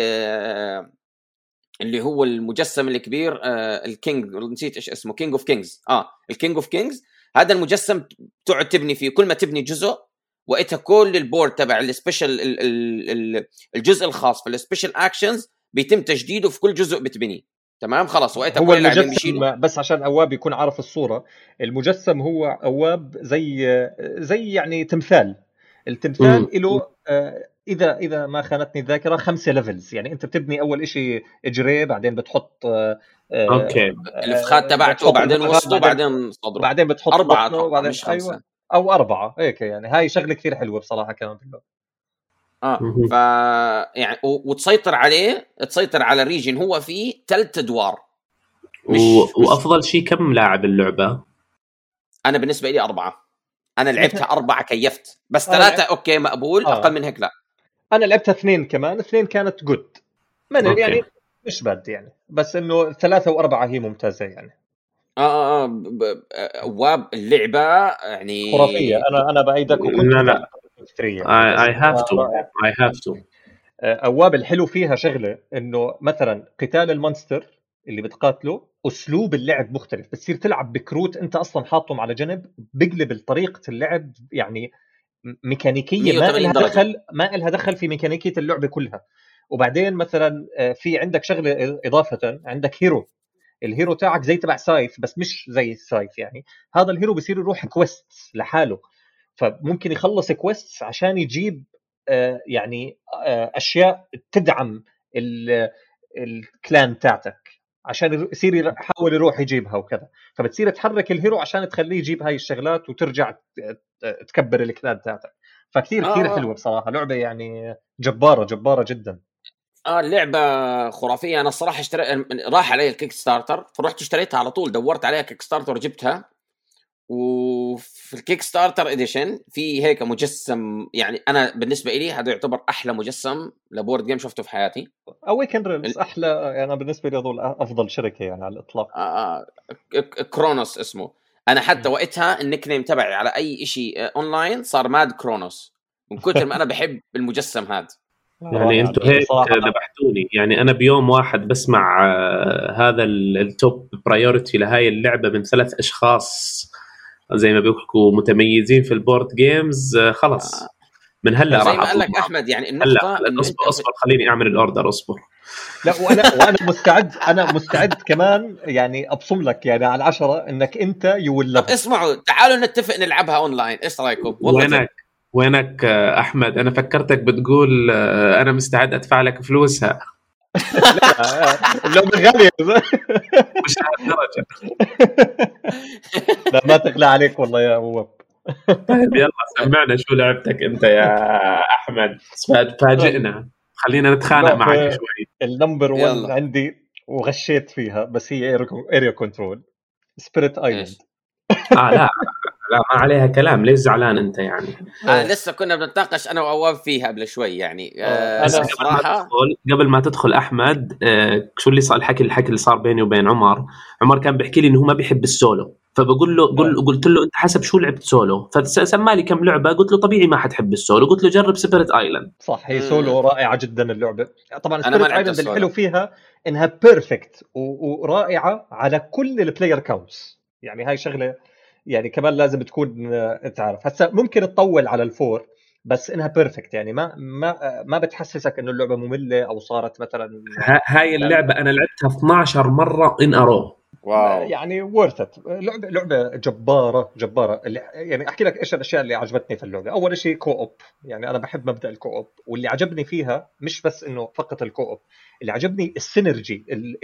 [SPEAKER 1] اللي هو المجسم الكبير الكينج نسيت ايش اسمه كينج اوف كينجز. الكينج اوف كينجز هذا المجسم تقعد تبني فيه. كل ما تبني جزء وقتها كل البورد تبع السبيشال الجزء الخاص في السبيشال اكشنز بيتم تجديده في كل جزء بتبني تمام. خلاص وقتها
[SPEAKER 2] هو المجسم بس عشان أواب يكون عارف الصورة المجسم هو أواب زي يعني تمثال. التمثال له إذا ما خانتني الذاكرة 5 ليفلز. يعني أنت بتبني أول إشي إجري بعدين بتحط
[SPEAKER 3] أوكي
[SPEAKER 1] الفخات تبعته بعدين وسطه بعدين صدره
[SPEAKER 2] بعدين بتحط
[SPEAKER 1] 4 وبعدين مش 5
[SPEAKER 2] أيوة أو 4 هيك. يعني هاي شغلة كثير حلوة بصراحة كمان في اللعبة.
[SPEAKER 1] ف يعني وتسيطر عليه تسيطر على الريجن هو فيه 3 أدوار.
[SPEAKER 3] وافضل شيء كم لاعب اللعبه؟
[SPEAKER 1] انا بالنسبه لي 4. انا لعبتها 4 كيفت بس 3 اوكي مقبول. اقل من هيك لا.
[SPEAKER 2] انا لعبتها 2 كمان. 2 كانت جود يعني مش باد يعني بس انه 3 و4 هي ممتازه يعني.
[SPEAKER 1] واب اللعبه يعني
[SPEAKER 2] خرافيه. انا بايدك
[SPEAKER 3] لا I have to
[SPEAKER 2] أواب الحلو فيها شغلة إنه مثلا قتال المونستر اللي بتقاتله أسلوب اللعب مختلف. بتصير تلعب بكروت أنت أصلا حاطهم على جنب بقلب طريقة اللعب يعني ميكانيكية ما إلها دخل في ميكانيكية اللعبة كلها. وبعدين مثلا في عندك شغلة إضافة عندك هيرو. الهيرو تاعك زي تبع سايف بس مش زي السايف. يعني هذا الهيرو بيصير يروح كويست لحاله فممكن يخلص كويست عشان يجيب يعني أشياء تدعم الكلان تاعتك عشان يصير يحاول يروح يجيبها وكذا. فبتصير تحرك الهيرو عشان تخليه يجيب هاي الشغلات وترجع تكبر الكلان تاعتك. فكتير كتير حلوة بصراحة. لعبة يعني جبارة جدا.
[SPEAKER 1] اللعبه خرافيه. انا الصراحه راح علي الكيك ستارتر، فرحت اشتريتها على طول، دورت عليها كيك ستارتر وجبتها. وفي الكيك ستارتر اديشن في هيك مجسم، يعني انا بالنسبه لي هذا يعتبر احلى مجسم لبورد جيم شفته في حياتي.
[SPEAKER 2] اويكن ريلز احلى، انا بالنسبه لي هذول افضل شركه يعني على الاطلاق.
[SPEAKER 1] كرونوس اسمه. انا حتى وقتها النيك نيم تبعي على اي شيء اونلاين صار ماد كرونوس، من كثر ما انا بحب المجسم هذا.
[SPEAKER 3] يعني انتوا هيك ذبحتوني. يعني انا بيوم واحد بسمع هذا التوب برايورتي لهاي اللعبه من 3 اشخاص زي ما بيحكوا متميزين في البورد جيمز، خلص من هلا
[SPEAKER 1] زي ما قال لك احمد. يعني النقطه
[SPEAKER 3] انه اصبر خليني اعمل الاوردر، اصبر.
[SPEAKER 2] لا وانا مستعد، انا مستعد كمان يعني ابصم لك يعني على 10 انك انت يولف.
[SPEAKER 1] اسمعوا تعالوا نتفق نلعبها اونلاين، ايش رايكم؟
[SPEAKER 3] وينك احمد؟ انا فكرتك بتقول انا مستعد ادفع لك فلوسها.
[SPEAKER 2] لا غالية
[SPEAKER 3] مش هالدرجه.
[SPEAKER 2] لا ما تغلى عليك والله يا ابو.
[SPEAKER 3] طيب يلا سمعنا شو لعبتك انت يا احمد، فاجئنا، خلينا نتخانق معك شوي.
[SPEAKER 2] النمبر 1 عندي وغشيت فيها، بس هي اريا كنترول سبيريت ايلاند.
[SPEAKER 3] لا ما عليها كلام. ليش زعلان انت يعني؟
[SPEAKER 1] لسه كنا بنتناقش انا وعواب فيها قبل شوي يعني.
[SPEAKER 3] أنا صراحه قبل ما تدخل احمد، شو اللي صار؟ الحكي اللي صار بيني وبين عمر كان بيحكي لي انه هو ما بيحب السولو، فبقول له قلت له انت حسب شو لعبت سولو، فسمى لي كم لعبه، قلت له طبيعي ما حتحب السولو، قلت له جرب سبيريت ايلاند.
[SPEAKER 2] صح، هي سولو رائعه جدا اللعبه. طبعا سبيريت ايلاند الحلو فيها انها بيرفكت ورائعه على كل البلاير كاونتس، يعني هاي شغله يعني كمان لازم تكون تعرف. هسه ممكن تطول على الفور، بس انها بيرفكت، يعني ما بتحسسك انه اللعبه ممله او صارت مثلا.
[SPEAKER 3] هاي اللعبه انا لعبتها 12 مره ان ارو.
[SPEAKER 2] واو. يعني وورثت. لعبه جباره. يعني احكي لك ايش الاشياء اللي عجبتني في اللعبه. اول شيء كوب، يعني انا بحب مبدا الكوب، واللي عجبني فيها مش بس انه فقط الكوب، اللي عجبني السينرجي،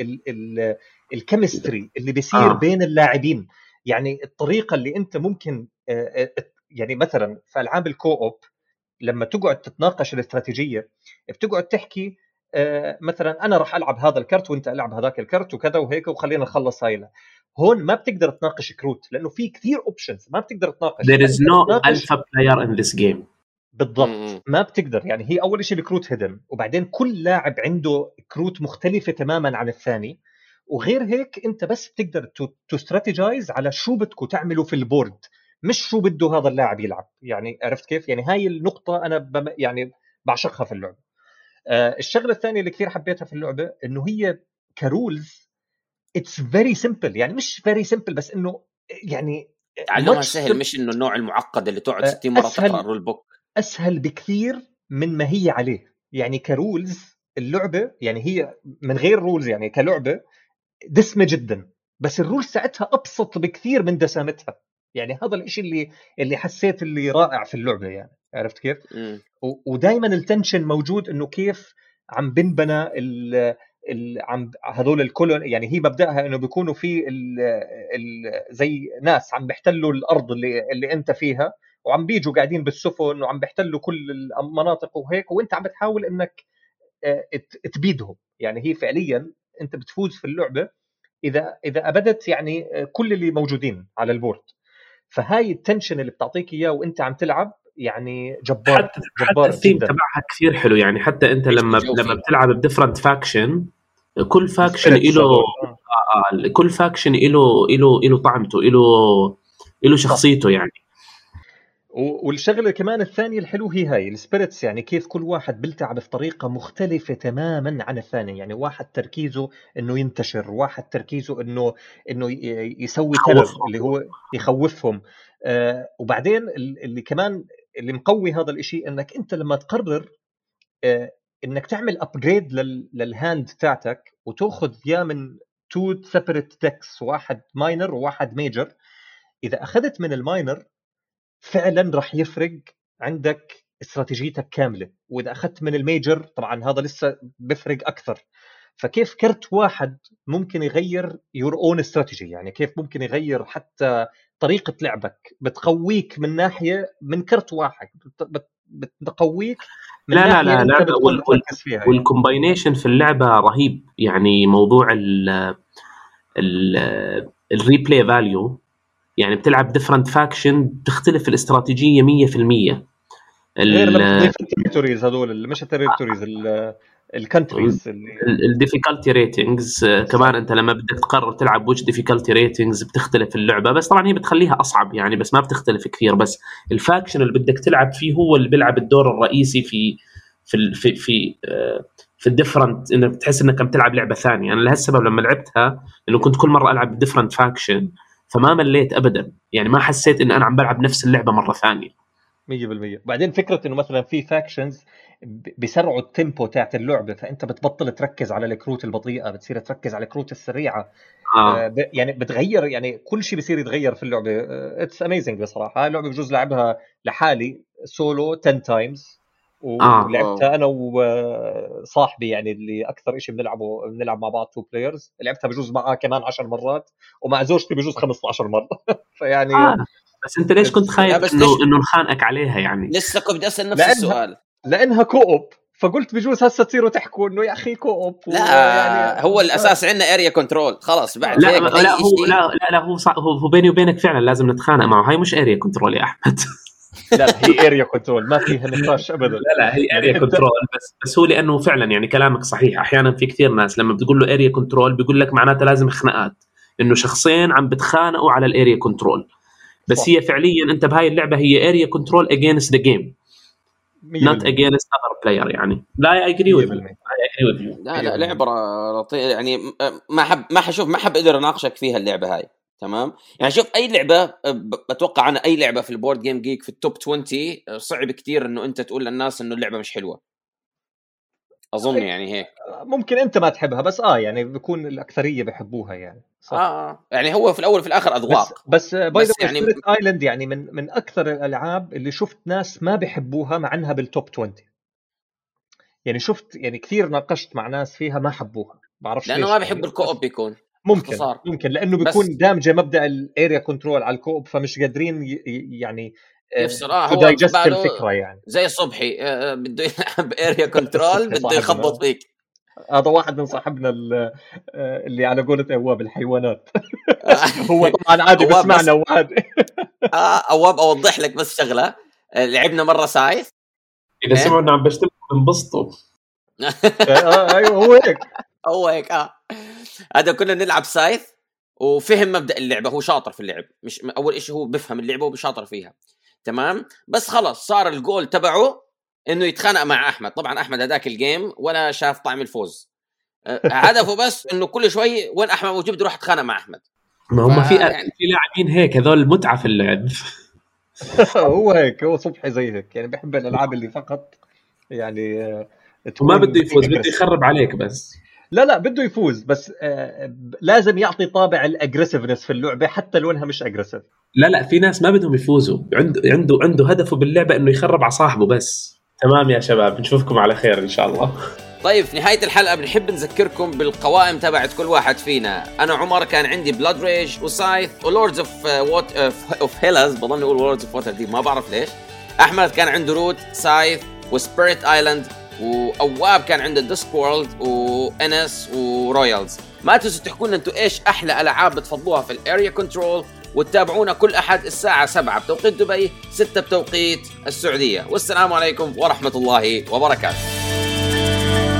[SPEAKER 2] الكيمستري اللي بيصير بين اللاعبين. يعني الطريقه اللي انت ممكن يعني مثلا في العاب الكوب لما تقعد تتناقش الاستراتيجيه، بتقعد تحكي مثلا انا راح العب هذا الكرت وانت العب هذاك الكرت وكذا وهيك وخلينا نخلص هاي. هون ما بتقدر تناقش كروت لانه في كثير اوبشنز، ما بتقدر تناقش.
[SPEAKER 3] There is no alpha player in this game.
[SPEAKER 2] بالضبط ما بتقدر. يعني هي اول شيء الكروت هيدن، وبعدين كل لاعب عنده كروت مختلفه تماما عن الثاني، وغير هيك انت بس بتقدر تو استراتيجايز على شو بدكم تعملوا في البورد، مش شو بده هذا اللاعب يلعب. يعني عرفت كيف؟ يعني هاي النقطه انا يعني بعشقها في اللعبه. الشغله الثانيه اللي كثير حبيتها في اللعبه انه هي كرولز اتس فيري سمبل. يعني مش فيري سمبل بس انه يعني
[SPEAKER 1] تعلمها سهل، مش انه النوع المعقد اللي تقعد 60 مره تقرا الرول بوك.
[SPEAKER 2] اسهل بكثير من ما هي عليه. يعني كرولز اللعبه يعني هي من غير رولز، يعني كلعبه دسمه جدا، بس الرولز ساعتها ابسط بكثير من دسامتها. يعني هذا الاشي اللي حسيت اللي رائع في اللعبه. يعني عرفت كيف؟ ودائما التنشن موجود، انه كيف عم بنبنى عم هذول الكولون. يعني هي مبدأها انه بيكونوا في زي ناس عم بيحتلوا الارض اللي انت فيها، وعم بيجوا قاعدين بالسفن وعم بيحتلوا كل المناطق وهيك، وانت عم بتحاول انك تبيدهم. يعني هي فعليا انت بتفوز في اللعبه اذا ابدت يعني كل اللي موجودين على البورد. فهاي التنشن اللي بتعطيك اياه وانت عم تلعب يعني جبار.
[SPEAKER 3] حتى الثيم تبعها كثير حلو. يعني حتى انت لما بتلعب بديفرنت فاكشن، كل فاكشن له كل فاكشن له طعمته، له شخصيته يعني.
[SPEAKER 2] والشغله كمان الثانيه الحلو هي هاي السبيريتس، يعني كيف كل واحد بيلتعب بطريقه مختلفه تماما عن الثاني. يعني واحد تركيزه انه ينتشر، واحد تركيزه انه يسوي ترر اللي هو يخوفهم. وبعدين اللي كمان اللي مقوي هذا الاشي انك انت لما تقرر انك تعمل ابجريد للهاند تاعتك وتاخذ يا من تو سيبريت ديكس، واحد ماينر وواحد ميجر. اذا اخذت من الماينر فعلا راح يفرق عندك استراتيجيتك كامله، واذا اخذت من الميجر طبعا هذا لسه بفرق اكثر. فكيف كرت واحد ممكن يغير يور اون استراتيجي، يعني كيف ممكن يغير حتى طريقه لعبك، بتقويك من ناحيه من كرت واحد بتقويك من
[SPEAKER 3] لا
[SPEAKER 2] ناحية أنت بتكون تركز فيها يعني.
[SPEAKER 3] والكومباينيشن في اللعبة رهيب يعني. موضوع الريبلاي فاليو يعني بتلعب ديفرنت فاكشن تختلف الاستراتيجية 100%.
[SPEAKER 2] غير لما تضيف التريتوريز هذول اللي مش التريتوريز الكانتريز
[SPEAKER 3] الديفيكالتي ريتنجز كمان. انت لما بدك تقرر تلعب وش ديفيكالتي ريتنجز بتختلف اللعبة، بس طبعا هي بتخليها اصعب يعني، بس ما بتختلف كثير. بس الفاكشن اللي بدك تلعب فيه هو اللي بيلعب الدور الرئيسي في الديفرنت، انك بتحس انك عم تلعب لعبة ثانية. انا لهالسبب لما لعبتها انه كنت كل مرة العب ديفرنت فاكشن فما مليت ابدا يعني، ما حسيت ان انا عم بلعب نفس اللعبة مرة ثانية
[SPEAKER 2] 100%. بعدين فكرة انه مثلا في فاكشنز بيسرعوا التيمبو تاعت اللعبة، فانت بتبطل تركز على الكروت البطيئة، بتصير تركز على الكروت السريعة. يعني بتغير يعني كل شيء بيصير يتغير في اللعبة. اتس اميزنج بصراحة. اللعبة بجوز لعبها لحالي سولو 10 تايمز، ولعبتها انا وصاحبي يعني اللي اكثر شيء بنلعب مع بعض 2 بلايرز. لعبتها بجوز معاه كمان 10 مرات، ومع زوجتي بجوز 15 مرة. فيعني
[SPEAKER 3] بس انت ليش كنت خايف انه نخانقك عليها يعني؟
[SPEAKER 1] لسه كنت اسال نفس السؤال.
[SPEAKER 2] لانها كوب، فقلت بجوز هسه تصيروا تحكوا انه يا اخي كوب.
[SPEAKER 1] لا يعني هو الاساس عندنا اريا كنترول خلاص. بعد
[SPEAKER 3] لا
[SPEAKER 1] هيك
[SPEAKER 3] لا هو بيني وبينك فعلا لازم نتخانق معه. هاي مش اريا كنترول يا احمد.
[SPEAKER 2] لا هي اريا كنترول ما فيها نقاش ابدا.
[SPEAKER 3] لا هي اريا كنترول بس هو لانه فعلا يعني كلامك صحيح. احيانا في كثير ناس لما بتقول له اريا كنترول بيقول لك معناته لازم خناقات، انه شخصين عم بتخانقوا على الاريا كنترول. بس صح. هي فعليا انت بهاي اللعبه هي اريا كنترول against the game not against other player يعني. لا I agree with you.
[SPEAKER 1] لا لعبه لطيفه يعني. ما حب اقدر اناقشك فيها اللعبه هاي تمام يعني. شوف اي لعبه بتوقع انا اي لعبه في البورد جيم جيك في التوب 20 صعب كتير انه انت تقول للناس انه اللعبه مش حلوه اظن يعني. هيك
[SPEAKER 2] ممكن انت ما تحبها بس يعني بيكون الاكثريه بيحبوها يعني.
[SPEAKER 1] صح. يعني هو في الاول وفي الاخر اذواق.
[SPEAKER 2] بس يعني سبيريت ايلاند يعني من اكثر الالعاب اللي شفت ناس ما بيحبوها مع انها بالتوب 20 يعني. شفت يعني كثير ناقشت مع ناس فيها ما حبوها، بعرفش
[SPEAKER 1] لانه
[SPEAKER 2] ليش
[SPEAKER 1] ما بيحب
[SPEAKER 2] يعني.
[SPEAKER 1] الكوب بيكون
[SPEAKER 2] ممكن لانه بيكون دامجه مبدا الاريا كنترول على الكوب، فمش قادرين يعني
[SPEAKER 1] يفصل. هو
[SPEAKER 2] الفكره يعني.
[SPEAKER 1] زي صبحي بده يلعب اريا كنترول بده يخبط فيك.
[SPEAKER 2] هذا واحد من صاحبنا اللي على قولة أواب الحيوانات. هو طبعا عادي بسمعنا وعادي.
[SPEAKER 1] أواب أوضح لك بس شغلة. لعبنا مرة سايث
[SPEAKER 3] إذا سمعنا عم بشتبه بنبسطوا.
[SPEAKER 2] أيوه هو هيك
[SPEAKER 1] هذا كنا نلعب سايث وفهم مبدأ اللعبة. هو شاطر في اللعب، مش أول إشي هو بفهم اللعبة وبشاطر فيها تمام. بس خلاص صار الجول تبعه إنه يتخانق مع أحمد. طبعا أحمد هداك الجيم ولا شاف طعم الفوز. هدفه بس إنه كل شوي وين أحمد موجود يروح يتخانق مع أحمد.
[SPEAKER 3] ما هم في لاعبين هيك هذول المتعة في اللعب.
[SPEAKER 2] هو هيك، هو صبحي زي هيك يعني. بحب الألعاب اللي فقط يعني
[SPEAKER 3] وما بده يفوز، بده يخرب عليك بس.
[SPEAKER 2] لا بده يفوز بس لازم يعطي طابع الاجريسيفنس في اللعبه حتى لو انها مش اجريسيف.
[SPEAKER 3] لا في ناس ما بدهم يفوزوا، عنده هدفه باللعبه انه يخرب على صاحبه بس. تمام يا شباب، نشوفكم على خير ان شاء الله.
[SPEAKER 1] طيب في نهايه الحلقه بنحب نذكركم بالقوائم تبعت كل واحد فينا. انا عمر كان عندي بلاد ريج وسايث ولوردز اوف هيلاز. بضل نقول لوردز اوف ووتر دي ما بعرف ليش. احمد كان عنده روت، سايث وسبيريت ايلاند، وأواب كان عنده ديسكورد وانس ورويالز. ما تنسوا تحكوا لنا انتوا ايش احلى العاب بتفضلوها في الاريا كنترول، وتتابعونا كل احد الساعه 7 بتوقيت دبي 6 بتوقيت السعوديه. والسلام عليكم ورحمه الله وبركاته.